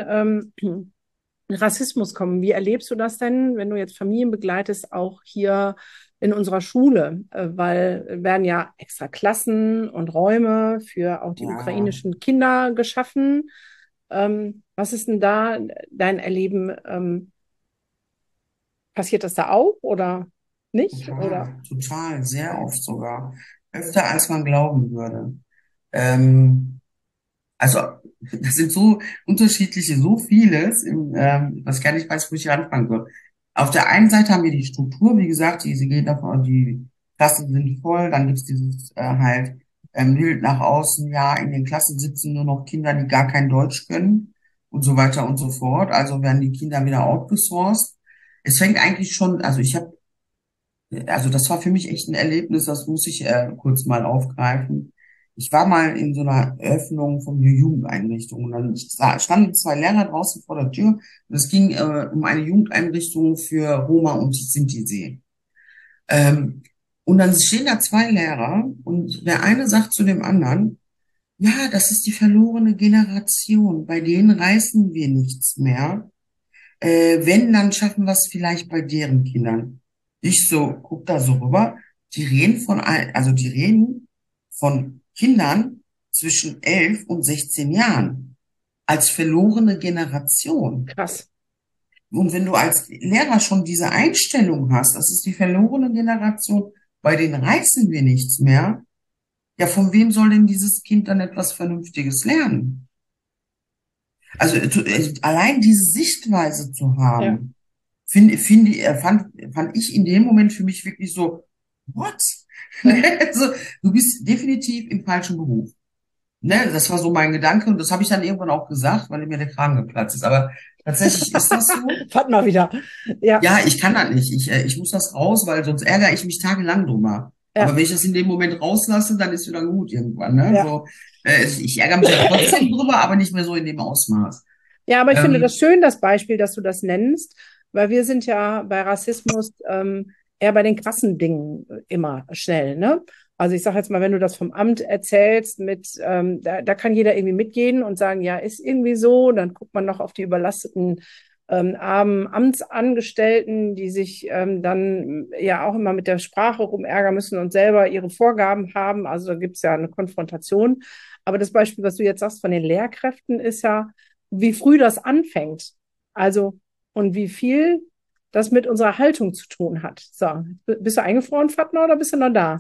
S1: Rassismus kommen. Wie erlebst du das denn, wenn du jetzt Familien begleitest, auch hier in unserer Schule? Weil werden ja extra Klassen und Räume für auch die
S2: Ja,
S1: ukrainischen Kinder geschaffen. Was ist denn da dein Erleben? Passiert das da auch oder nicht? Oder?
S2: total, sehr oft sogar. Öfter als man glauben würde. Ähm, Also, das sind so unterschiedliche, so vieles, was ich gar nicht weiß, wo ich anfangen soll. Auf der einen Seite haben wir die Struktur, wie gesagt, sie geht davon, die Klassen sind voll, dann gibt's dieses halt Bild nach außen, ja, in den Klassen sitzen nur noch Kinder, die gar kein Deutsch können und so weiter und so fort. Also werden die Kinder wieder outgesourced. Es fängt eigentlich schon, also das war für mich echt ein Erlebnis, das muss ich kurz mal aufgreifen. Ich war mal in so einer Eröffnung von einer Jugendeinrichtung und dann standen zwei Lehrer draußen vor der Tür und es ging um eine Jugendeinrichtung für Roma und Sinti. Ähm, und dann stehen da zwei Lehrer und der eine sagt zu dem anderen, ja, das ist die verlorene Generation, bei denen reißen wir nichts mehr. Wenn, dann schaffen wir es vielleicht bei deren Kindern. Ich so, guck da so rüber. Die reden von Kindern zwischen 11 und 16 Jahren als verlorene Generation.
S1: Krass.
S2: Und wenn du als Lehrer schon diese Einstellung hast, das ist die verlorene Generation, bei denen reißen wir nichts mehr, ja, von wem soll denn dieses Kind dann etwas Vernünftiges lernen? Also allein diese Sichtweise zu
S1: Ja,
S2: haben, fand ich in dem Moment für mich wirklich so, what?
S1: ja.
S2: Also, du bist definitiv im falschen Beruf. Ne, das war so mein Gedanke und das habe ich dann irgendwann auch gesagt, weil mir der Kragen geplatzt ist. Aber tatsächlich ist das so.
S1: Fahrt mal wieder. Ja,
S2: Ja, ich kann das nicht. Ich muss das raus, weil sonst ärgere ich mich tagelang drüber. Aber
S1: ja,
S2: wenn ich das in dem Moment rauslasse, dann ist wieder gut irgendwann. Ne?
S1: ja.
S2: So, ich ärgere mich ja trotzdem drüber, aber nicht mehr so in dem Ausmaß.
S1: Ja, aber ich finde das
S2: Ähm,
S1: schön, das Beispiel, dass du das nennst, weil wir sind ja bei Rassismus eher bei den krassen Dingen immer schnell, ne? Also ich sage jetzt mal, wenn du das vom Amt erzählst, da kann jeder irgendwie mitgehen und sagen, ja, ist irgendwie so. Dann guckt man noch auf die überlasteten armen Amtsangestellten, die sich dann ja auch immer mit der Sprache rumärgern müssen und selber ihre Vorgaben haben. Also da gibt es ja eine Konfrontation. Aber das Beispiel, was du jetzt sagst von den Lehrkräften, ist ja, wie früh das anfängt. Also und wie viel das mit unserer Haltung zu tun hat. So, bist du eingefroren, Fatma, oder bist du noch da?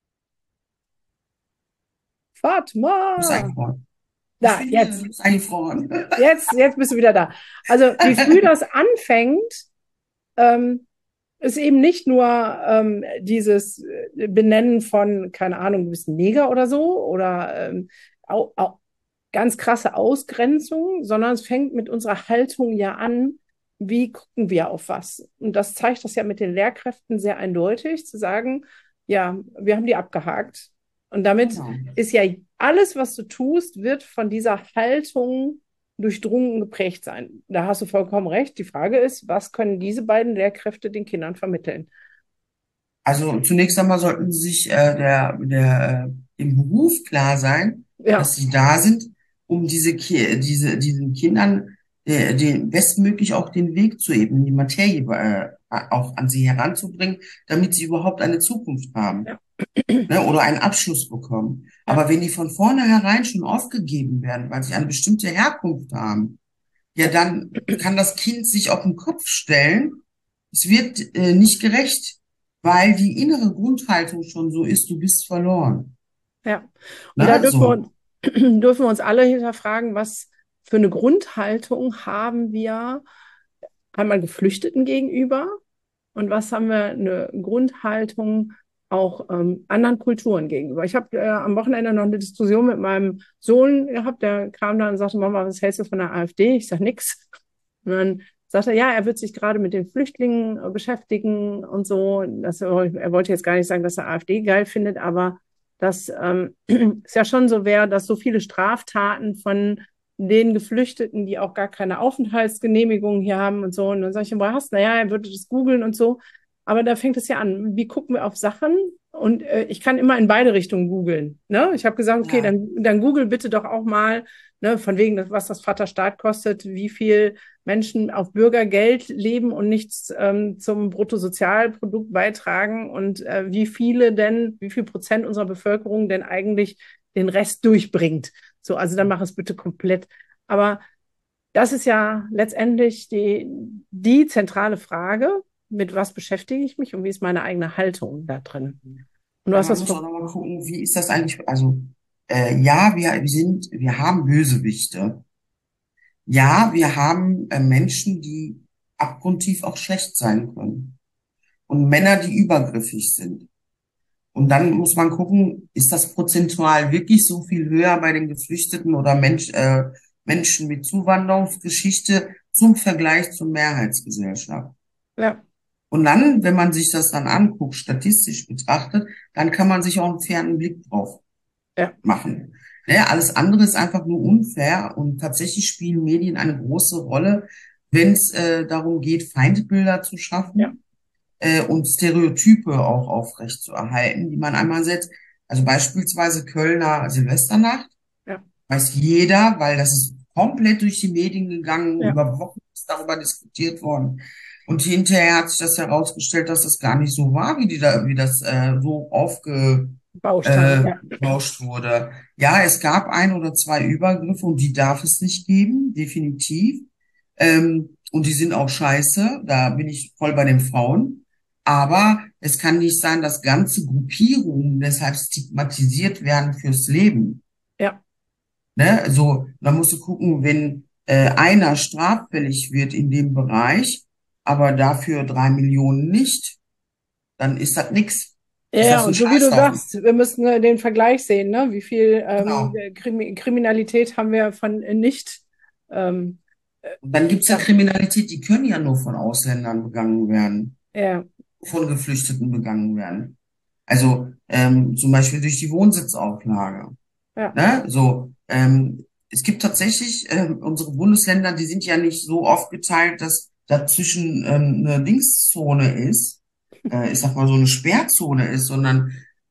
S2: Du bist
S1: Fatma!
S2: eingefroren. Ich
S1: Da,
S2: bin hier, du
S1: jetzt.
S2: bist eingefroren.
S1: Jetzt bist du wieder da. Also, wie früh das anfängt, ähm, ist eben nicht nur dieses Benennen von, keine Ahnung, du bist ein Neger oder so, oder au, ganz krasse Ausgrenzung, sondern es fängt mit unserer Haltung ja an, wie gucken wir auf was. Und das zeigt das ja mit den Lehrkräften sehr eindeutig, zu sagen, ja, wir haben die abgehakt. Und damit
S2: Genau.
S1: ist ja alles, was du tust, wird von dieser Haltung durchdrungen geprägt sein. Da hast du vollkommen recht. Die Frage ist, was können diese beiden Lehrkräfte den Kindern vermitteln?
S2: Also zunächst einmal sollten sie sich im Beruf klar sein,
S1: Ja,
S2: dass sie da sind, um diesen Kindern bestmöglich auch den Weg zu ebnen, die Materie auch an sie heranzubringen, damit sie überhaupt eine Zukunft haben,
S1: ja,
S2: ne, oder einen Abschluss bekommen.
S1: ja,
S2: Aber wenn die von vornherein schon aufgegeben werden, weil sie eine bestimmte Herkunft haben, ja,
S1: ja,
S2: dann kann das Kind sich auf den Kopf stellen. Es wird nicht gerecht, weil die innere Grundhaltung schon so ist, du bist verloren.
S1: ja. Und da
S2: Ne? So.
S1: dürfen wir uns alle hinterfragen, was für eine Grundhaltung haben wir einmal Geflüchteten gegenüber und was haben wir eine Grundhaltung auch anderen Kulturen gegenüber. Ich habe am Wochenende noch eine Diskussion mit meinem Sohn gehabt, der kam da und sagte, Mama, was hältst du von der AfD? Ich sage nix. Und dann sagt er, ja, er wird sich gerade mit den Flüchtlingen beschäftigen und so. Er wollte jetzt gar nicht sagen, dass er AfD geil findet, aber dass es ja schon so wäre, dass so viele Straftaten von den Geflüchteten, die auch gar keine Aufenthaltsgenehmigung hier haben und so. Und dann sage ich, woher hast du? Naja, er würde das googeln und so. Aber da fängt es ja an. Wie gucken wir auf Sachen? Und ich kann immer in beide Richtungen googeln. Ne? Ich habe gesagt, okay,
S2: Ja.
S1: dann google bitte doch auch mal, ne, von wegen, was das Vaterstaat kostet, wie viel Menschen auf Bürgergeld leben und nichts zum Bruttosozialprodukt beitragen und wie viel Prozent unserer Bevölkerung denn eigentlich den Rest durchbringt. So, also dann mach es bitte komplett. Aber das ist ja letztendlich die zentrale Frage, mit was beschäftige ich mich und wie ist meine eigene Haltung da drin? Und du
S2: Ja,
S1: hast
S2: man
S1: das
S2: muss auch
S1: vor.
S2: nochmal gucken, wie ist das eigentlich? Also, ja, wir haben Bösewichte. Ja, wir haben Menschen, die abgrundtief auch schlecht sein können. Und Männer, die übergriffig sind. Und dann muss man gucken, ist das prozentual wirklich so viel höher bei den Geflüchteten oder Menschen mit Zuwanderungsgeschichte zum Vergleich zur Mehrheitsgesellschaft?
S1: Ja,
S2: Und dann, wenn man sich das dann anguckt, statistisch betrachtet, dann kann man sich auch einen fairen Blick drauf
S1: ja,
S2: machen. Ja, alles andere ist einfach nur unfair und tatsächlich spielen Medien eine große Rolle, wenn es darum geht, Feindbilder zu
S1: ja,
S2: schaffen und Stereotype auch aufrecht zu erhalten, die man einmal setzt. Also beispielsweise Kölner Silvesternacht,
S1: ja,
S2: weiß jeder, weil das ist komplett durch die Medien gegangen,
S1: ja.
S2: über Wochen ist darüber diskutiert worden. Und hinterher hat sich das herausgestellt, dass das gar nicht so war, wie das so
S1: Baustein, ja,
S2: aufgebauscht wurde. Ja, es gab ein oder zwei Übergriffe und die darf es nicht geben, definitiv. Und die sind auch scheiße, da bin ich voll bei den Frauen. Aber es kann nicht sein, dass ganze Gruppierungen deshalb stigmatisiert werden fürs Leben.
S1: ja.
S2: Ne? So, da musst du gucken, wenn einer straffällig wird in dem Bereich, aber dafür 3 Millionen nicht, dann ist das nix.
S1: Ja,
S2: Ist
S1: ja,
S2: das ein
S1: und so wie du
S2: Scheißhaufen?
S1: sagst, wir müssen den Vergleich sehen, ne? Wie viel
S2: Genau.
S1: Kriminalität haben wir von nicht, ähm,
S2: Und dann gibt's ja
S1: ja,
S2: Kriminalität, die können ja nur von Ausländern begangen werden,
S1: ja,
S2: von Geflüchteten begangen werden. Also zum Beispiel durch die Wohnsitzauflage.
S1: ja,
S2: Ne? So, es gibt tatsächlich unsere Bundesländer, die sind ja nicht so aufgeteilt, dass dazwischen eine Dingszone ist, ich sag mal so eine Sperrzone ist, sondern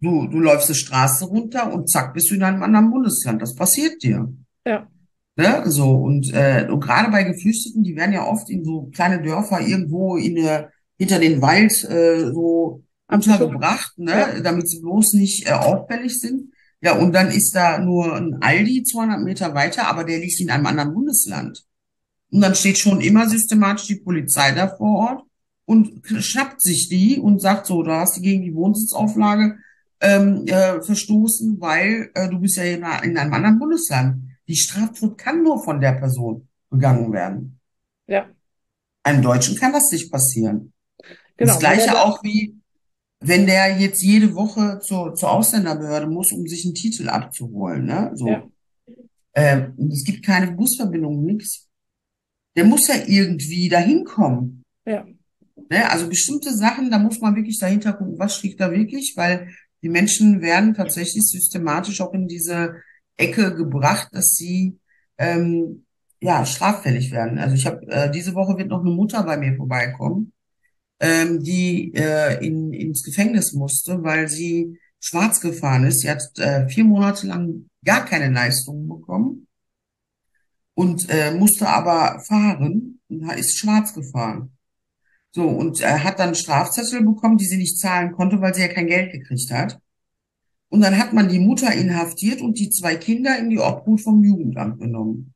S2: Du läufst die Straße runter und zack, bist du in einem anderen Bundesland. Das passiert dir.
S1: Ja,
S2: Ne? So, und gerade bei Geflüchteten, die werden ja oft in so kleine Dörfer irgendwo hinter den Wald so
S1: abgeschoben.
S2: untergebracht,
S1: Ja,
S2: ne? Damit sie bloß nicht auffällig sind. Ja, und dann ist da nur ein Aldi 200 Meter weiter, aber der liegt in einem anderen Bundesland. Und dann steht schon immer systematisch die Polizei da vor Ort und schnappt sich die und sagt so, du hast die gegen die Wohnsitzauflage verstoßen, weil du bist ja in einem anderen Bundesland. Die Straftat kann nur von der Person begangen werden.
S1: ja,
S2: Einem Deutschen kann das nicht passieren. Das
S1: genau, weil der
S2: Gleiche
S1: da,
S2: auch wie, wenn der jetzt jede Woche zur Ausländerbehörde muss, um sich einen Titel abzuholen. Ne?
S1: ja,
S2: So, es gibt keine Busverbindung, nichts. Der muss ja irgendwie dahin kommen.
S1: ja,
S2: Ne? Also bestimmte Sachen, da muss man wirklich dahinter gucken, was steht da wirklich, weil die Menschen werden tatsächlich systematisch auch in diese Ecke gebracht, dass sie ja straffällig werden. Also ich habe diese Woche wird noch eine Mutter bei mir vorbeikommen, die ins Gefängnis musste, weil sie schwarz gefahren ist. Sie hat 4 Monate lang gar keine Leistungen bekommen und musste aber fahren und ist schwarz gefahren. So, und er hat dann Strafzettel bekommen, die sie nicht zahlen konnte, weil sie ja kein Geld gekriegt hat. Und dann hat man die Mutter inhaftiert und die 2 Kinder in die Obhut vom Jugendamt genommen.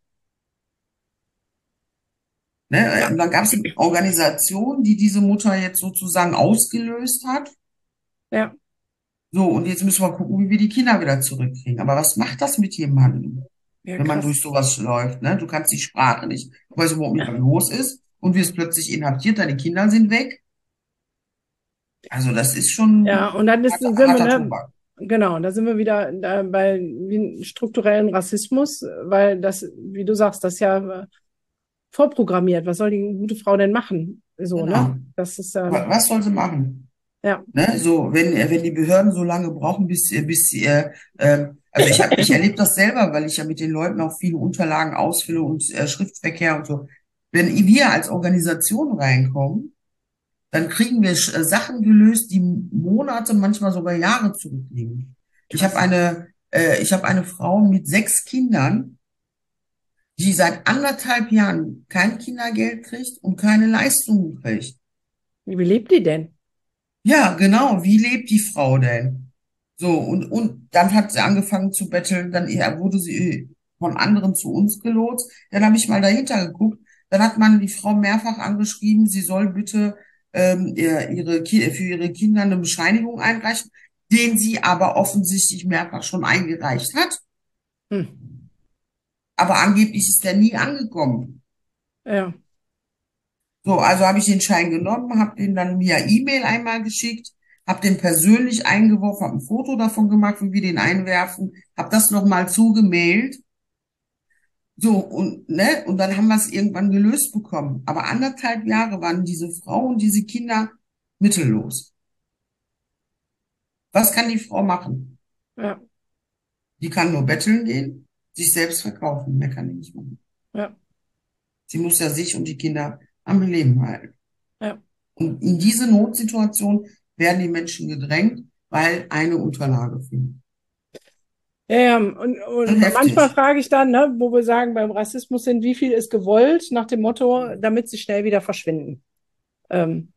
S2: Ne?
S1: ja,
S2: Und dann gab es eine Organisation, die diese Mutter jetzt sozusagen ausgelöst hat.
S1: ja,
S2: So, und jetzt müssen wir gucken, wie wir die Kinder wieder zurückkriegen. Aber was macht das mit jemandem,
S1: ja,
S2: wenn man
S1: krass.
S2: durch sowas läuft? Ne? Du kannst die Sprache nicht, du weißt überhaupt nicht, was los ist und wirst plötzlich inhaftiert, deine Kinder sind weg. Also das ist
S1: Ja,
S2: schon
S1: und dann sind wir,
S2: harter
S1: ne,
S2: Tobak.
S1: genau, da sind wir wieder da bei wie strukturellen Rassismus, weil das, wie du sagst, das ist ja vorprogrammiert. Was soll die gute Frau denn machen? So, ne?
S2: Genau.
S1: Das ist
S2: Was soll sie machen?
S1: ja,
S2: Ne? So, wenn die Behörden so lange brauchen, also ich erlebe das selber, weil ich ja mit den Leuten auch viele Unterlagen ausfülle und Schriftverkehr und so. Wenn wir als Organisation reinkommen, dann kriegen wir Sachen gelöst, die Monate, manchmal sogar Jahre zurückliegen.
S1: krass.
S2: Ich habe eine Frau mit 6 Kindern, die seit 1,5 Jahren kein Kindergeld kriegt und keine Leistungen kriegt.
S1: Wie lebt die denn?
S2: Ja, genau. Wie lebt die Frau denn? So, und dann hat sie angefangen zu betteln, dann wurde sie von anderen zu uns gelotst. Dann habe ich mal dahinter geguckt. Dann hat man die Frau mehrfach angeschrieben, sie soll bitte für ihre Kinder eine Bescheinigung einreichen, den sie aber offensichtlich mehrfach schon eingereicht hat.
S1: Hm.
S2: Aber angeblich ist der nie angekommen.
S1: Ja,
S2: So, also habe ich den Schein genommen, habe den dann via E-Mail einmal geschickt, habe den persönlich eingeworfen, habe ein Foto davon gemacht, wie wir den einwerfen, habe das nochmal zugemailt. So, und dann haben wir es irgendwann gelöst bekommen. Aber 1,5 Jahre waren diese Frau und diese Kinder mittellos. Was kann die Frau machen?
S1: ja,
S2: Die kann nur betteln gehen, sich selbst verkaufen. Mehr kann die nicht machen.
S1: ja,
S2: Sie muss ja sich und die Kinder am Leben halten.
S1: ja.
S2: Und in diese Notsituation werden die Menschen gedrängt, weil eine Unterlage fehlt.
S1: Ja, ja.
S2: Schon
S1: Und manchmal
S2: heftig.
S1: frage ich dann, ne, wo wir sagen, beim Rassismus sind, wie viel ist gewollt, nach dem Motto, damit sie schnell wieder verschwinden. Ähm,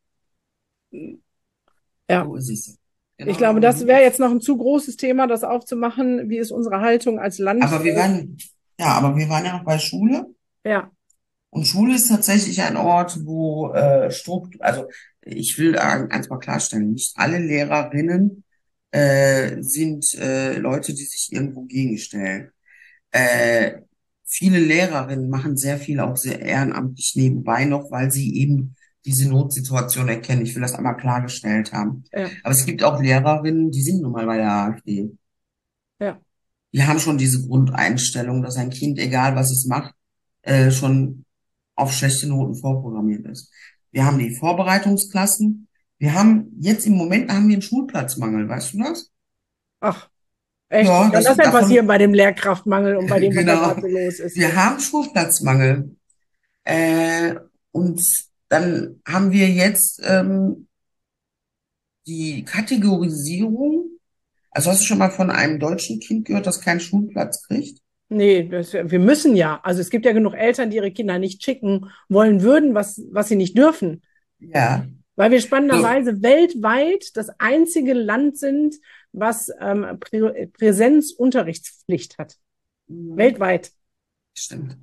S1: ja,
S2: So ist es.
S1: ich
S2: Genau
S1: glaube,
S2: darum
S1: das
S2: geht
S1: wäre
S2: es.
S1: jetzt noch ein zu großes Thema, das aufzumachen. Wie ist unsere Haltung als Land?
S2: Aber wir waren, ja, aber wir waren ja noch bei Schule.
S1: Ja,
S2: Und Schule ist tatsächlich ein Ort, wo also ich will eins mal klarstellen, nicht alle Lehrerinnen sind Leute, die sich irgendwo gegenstellen. Äh, Viele Lehrerinnen machen sehr viel auch sehr ehrenamtlich nebenbei noch, weil sie eben diese Notsituation erkennen. Ich will das einmal klargestellt haben.
S1: ja,
S2: Aber es gibt auch Lehrerinnen, die sind nun mal bei der AfD.
S1: ja,
S2: Die haben schon diese Grundeinstellung, dass ein Kind, egal was es macht, schon auf schlechte Noten vorprogrammiert ist. Wir haben die Vorbereitungsklassen. Wir haben jetzt im Moment haben wir einen Schulplatzmangel, weißt du das?
S1: ach, echt, wie
S2: Ja,
S1: kann das denn passieren
S2: davon,
S1: bei dem Lehrkraftmangel und bei dem, was da gerade
S2: genau.
S1: so los ist?
S2: Wir haben Schulplatzmangel. Äh, und dann haben wir jetzt die Kategorisierung. Also hast du schon mal von einem deutschen Kind gehört, das keinen Schulplatz kriegt?
S1: Nee, wir müssen ja. Also es gibt ja genug Eltern, die ihre Kinder nicht schicken wollen würden, was sie nicht dürfen.
S2: Ja.
S1: Weil wir
S2: So.
S1: spannenderweise weltweit das einzige Land sind, was Präsenzunterrichtspflicht hat.
S2: Mhm.
S1: Weltweit.
S2: Stimmt.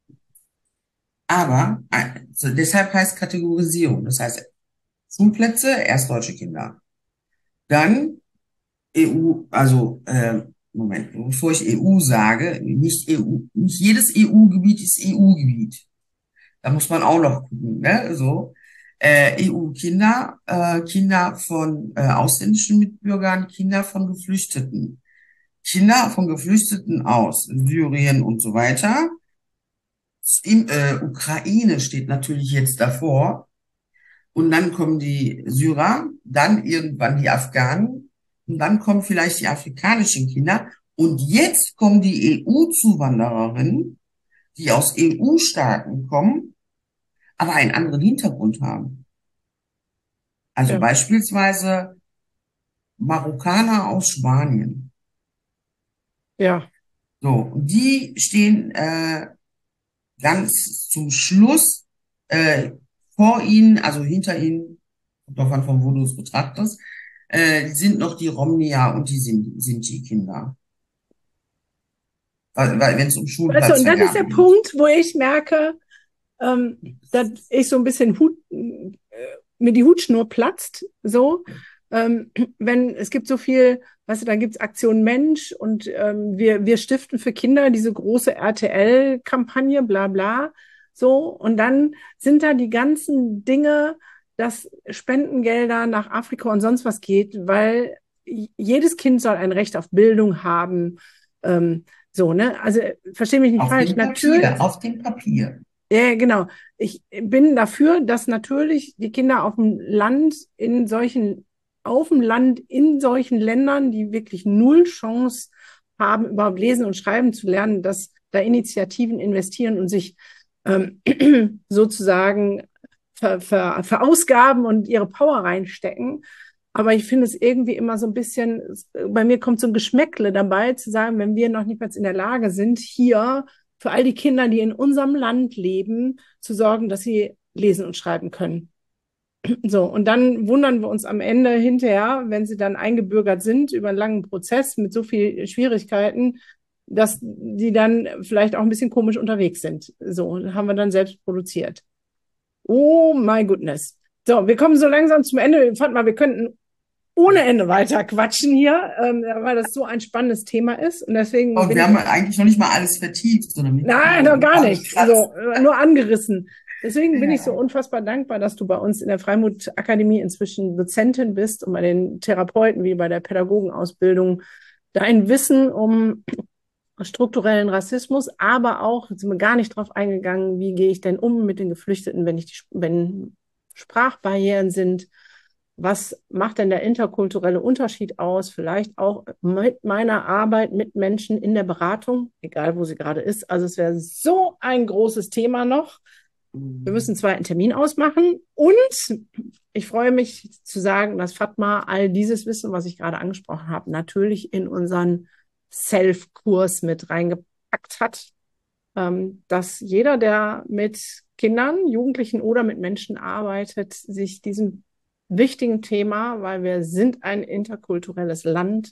S2: Aber so deshalb heißt Kategorisierung. Das heißt, Schulplätze, erst deutsche Kinder. Dann EU, also Moment, bevor ich EU sage, nicht EU, nicht jedes EU-Gebiet ist EU-Gebiet. Da muss man auch noch gucken, ne? So. EU-Kinder, Kinder von ausländischen Mitbürgern, Kinder von Geflüchteten. Kinder von Geflüchteten aus Syrien und so weiter. Ukraine steht natürlich jetzt davor. Und dann kommen die Syrer, dann irgendwann die Afghanen und dann kommen vielleicht die afrikanischen Kinder. Und jetzt kommen die EU-Zuwandererinnen, die aus EU-Staaten kommen, aber einen anderen Hintergrund haben. Also
S1: Ja,
S2: beispielsweise Marokkaner aus Spanien.
S1: ja.
S2: So, und die stehen ganz zum Schluss äh, vor ihnen, also hinter ihnen, kommt drauf an, von wo du es betrachtest, sind noch die Romnia und die Sinti-Kinder, weil wenn es um
S1: Weißt du, und das ist
S2: Schulplatzvergabe
S1: der
S2: geht.
S1: Punkt, wo ich merke, dass ich so ein bisschen mir die Hutschnur platzt, so. Wenn es gibt so viel, weißt du, da gibt es Aktion Mensch und wir stiften für Kinder diese große RTL-Kampagne, bla bla, so. Und dann sind da die ganzen Dinge, dass Spendengelder nach Afrika und sonst was geht, weil jedes Kind soll ein Recht auf Bildung haben. So, ne? Also verstehe mich nicht
S2: Auf
S1: falsch.
S2: dem Papier,
S1: Natürlich,
S2: auf dem Papier.
S1: ja, genau. Ich bin dafür, dass natürlich die Kinder auf dem Land in solchen Ländern, die wirklich null Chance haben, überhaupt lesen und schreiben zu lernen, dass da Initiativen investieren und sich ähm, sozusagen verausgaben und ihre Power reinstecken. Aber ich finde es irgendwie immer so ein bisschen, bei mir kommt so ein Geschmäckle dabei, zu sagen, wenn wir noch nicht mal in der Lage sind, hier für all die Kinder, die in unserem Land leben, zu sorgen, dass sie lesen und schreiben können. So, und dann wundern wir uns am Ende hinterher, wenn sie dann eingebürgert sind über einen langen Prozess mit so viel Schwierigkeiten, dass die dann vielleicht auch ein bisschen komisch unterwegs sind. So, haben wir dann selbst produziert. Oh my goodness. So, wir kommen so langsam zum Ende. Ich fand mal, wir könnten ohne Ende weiter quatschen hier, weil das so ein spannendes Thema ist. Und deswegen
S2: Und
S1: bin
S2: wir
S1: ich
S2: haben eigentlich noch nicht mal alles vertieft, sondern
S1: Nein,
S2: nur
S1: noch
S2: ein
S1: gar
S2: paar
S1: nicht.
S2: gekratzt.
S1: So, nur angerissen. Deswegen bin ich so
S2: Ja,
S1: unfassbar dankbar, dass du bei uns in der Freimut Akademie inzwischen Dozentin bist und bei den Therapeuten wie bei der Pädagogenausbildung dein Wissen um strukturellen Rassismus, aber auch, jetzt sind wir gar nicht drauf eingegangen, wie gehe ich denn um mit den Geflüchteten, wenn Sprachbarrieren sind, was macht denn der interkulturelle Unterschied aus? Vielleicht auch mit meiner Arbeit mit Menschen in der Beratung, egal wo sie gerade ist. Also es wäre so ein großes Thema noch. Wir müssen einen zweiten Termin ausmachen. Und ich freue mich zu sagen, dass Fatma all dieses Wissen, was ich gerade angesprochen habe, natürlich in unseren Self-Kurs mit reingepackt hat, dass jeder, der mit Kindern, Jugendlichen oder mit Menschen arbeitet, sich diesem wichtigen Thema, weil wir sind ein interkulturelles Land,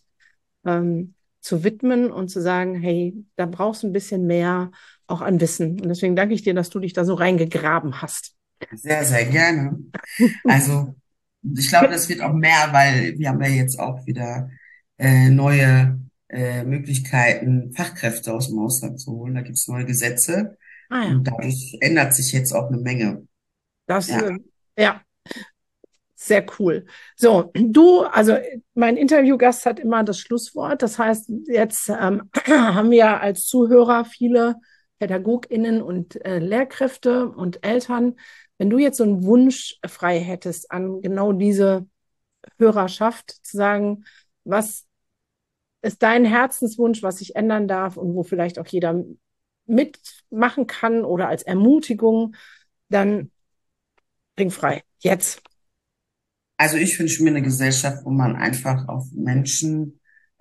S1: zu widmen und zu sagen, hey, da brauchst du ein bisschen mehr auch an Wissen. Und deswegen danke ich dir, dass du dich da so reingegraben hast.
S2: sehr, sehr gerne. Also, ich glaube, das wird auch mehr, weil wir haben ja jetzt auch wieder neue Möglichkeiten, Fachkräfte aus dem Ausland zu holen. Da gibt es neue Gesetze
S1: Ah ja,
S2: und dadurch ändert sich jetzt auch eine Menge.
S1: das,
S2: Ja,
S1: ja, sehr cool. So, du, also mein Interviewgast hat immer das Schlusswort. Das heißt, jetzt haben wir als Zuhörer viele PädagogInnen und Lehrkräfte und Eltern. Wenn du jetzt so einen Wunsch frei hättest an genau diese Hörerschaft, zu sagen, was ist dein Herzenswunsch, was sich ändern darf und wo vielleicht auch jeder mitmachen kann oder als Ermutigung, dann bring frei. Jetzt.
S2: also ich wünsche mir eine Gesellschaft, wo man einfach auf Menschen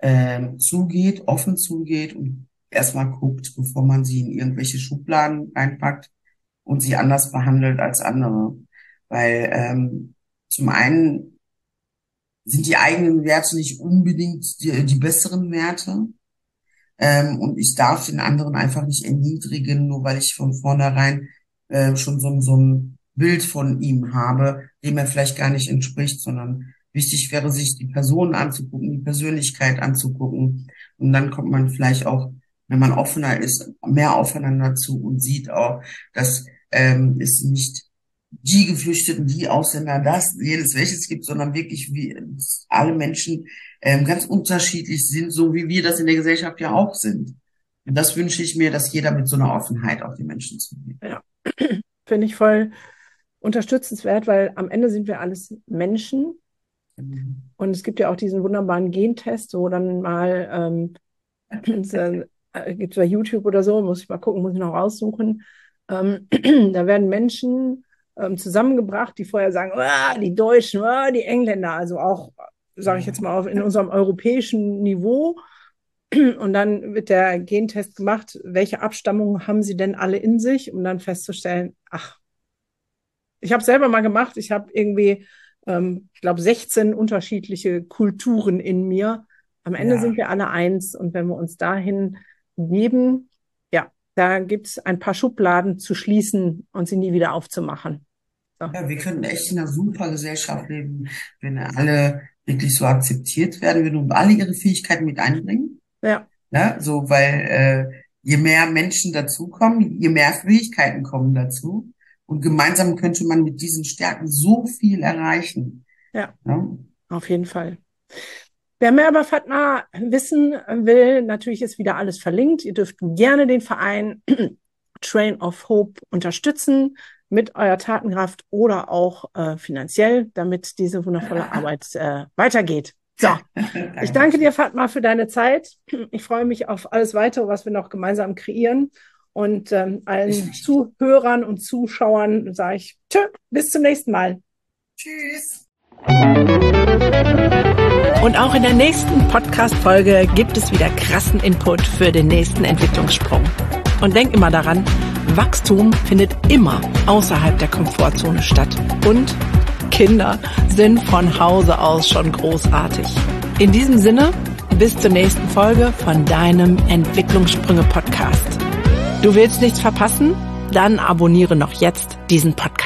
S2: offen zugeht und erstmal guckt, bevor man sie in irgendwelche Schubladen reinpackt und sie anders behandelt als andere. Weil zum einen sind die eigenen Werte nicht unbedingt die besseren Werte. Und ich darf den anderen einfach nicht erniedrigen, nur weil ich von vornherein schon so ein Bild von ihm habe, dem er vielleicht gar nicht entspricht, sondern wichtig wäre, sich die Person anzugucken, die Persönlichkeit anzugucken. Und dann kommt man vielleicht auch, wenn man offener ist, mehr aufeinander zu und sieht auch, dass es nicht die Geflüchteten, die Ausländer, das, jedes welches gibt, sondern wirklich wie alle Menschen ganz unterschiedlich sind, so wie wir das in der Gesellschaft ja auch sind. Und das wünsche ich mir, dass jeder mit so einer Offenheit auf die Menschen zugeht.
S1: Ja, finde ich voll unterstützenswert, weil am Ende sind wir alles Menschen. Und es gibt ja auch diesen wunderbaren Gentest, wo dann mal gibt es bei YouTube oder so, muss ich mal gucken, muss ich noch raussuchen. Da werden Menschen zusammengebracht, die vorher sagen, die Deutschen, die Engländer, also auch, sage ich jetzt mal, in unserem europäischen Niveau. Und dann wird der Gentest gemacht, welche Abstammung haben sie denn alle in sich, um dann festzustellen, ich habe es selber mal gemacht, ich habe irgendwie, ich glaube, 16 unterschiedliche Kulturen in mir. Am Ende sind wir alle eins und wenn wir uns dahin geben, da gibt es ein paar Schubladen zu schließen und sie nie wieder aufzumachen. So.
S2: Ja, wir könnten echt in einer super Gesellschaft leben, wenn alle wirklich so akzeptiert werden, wenn alle ihre Fähigkeiten mit einbringen.
S1: Ja.
S2: Ja, so, weil je mehr Menschen dazukommen, je mehr Fähigkeiten kommen dazu. Und gemeinsam könnte man mit diesen Stärken so viel erreichen.
S1: Ja. Auf jeden Fall. Wer mehr über Fatma wissen will, natürlich ist wieder alles verlinkt. Ihr dürft gerne den Verein Train of Hope unterstützen mit eurer Tatenkraft oder auch finanziell, damit diese wundervolle Arbeit weitergeht. So, ich danke dir, Fatma, für deine Zeit. Ich freue mich auf alles Weitere, was wir noch gemeinsam kreieren. Und allen Zuhörern und Zuschauern sage ich bis zum nächsten Mal.
S2: Tschüss.
S1: Und auch in der nächsten Podcast-Folge gibt es wieder krassen Input für den nächsten Entwicklungssprung. Und denk immer daran, Wachstum findet immer außerhalb der Komfortzone statt. Und Kinder sind von Hause aus schon großartig. In diesem Sinne, bis zur nächsten Folge von deinem Entwicklungssprünge-Podcast. Du willst nichts verpassen? Dann abonniere noch jetzt diesen Podcast.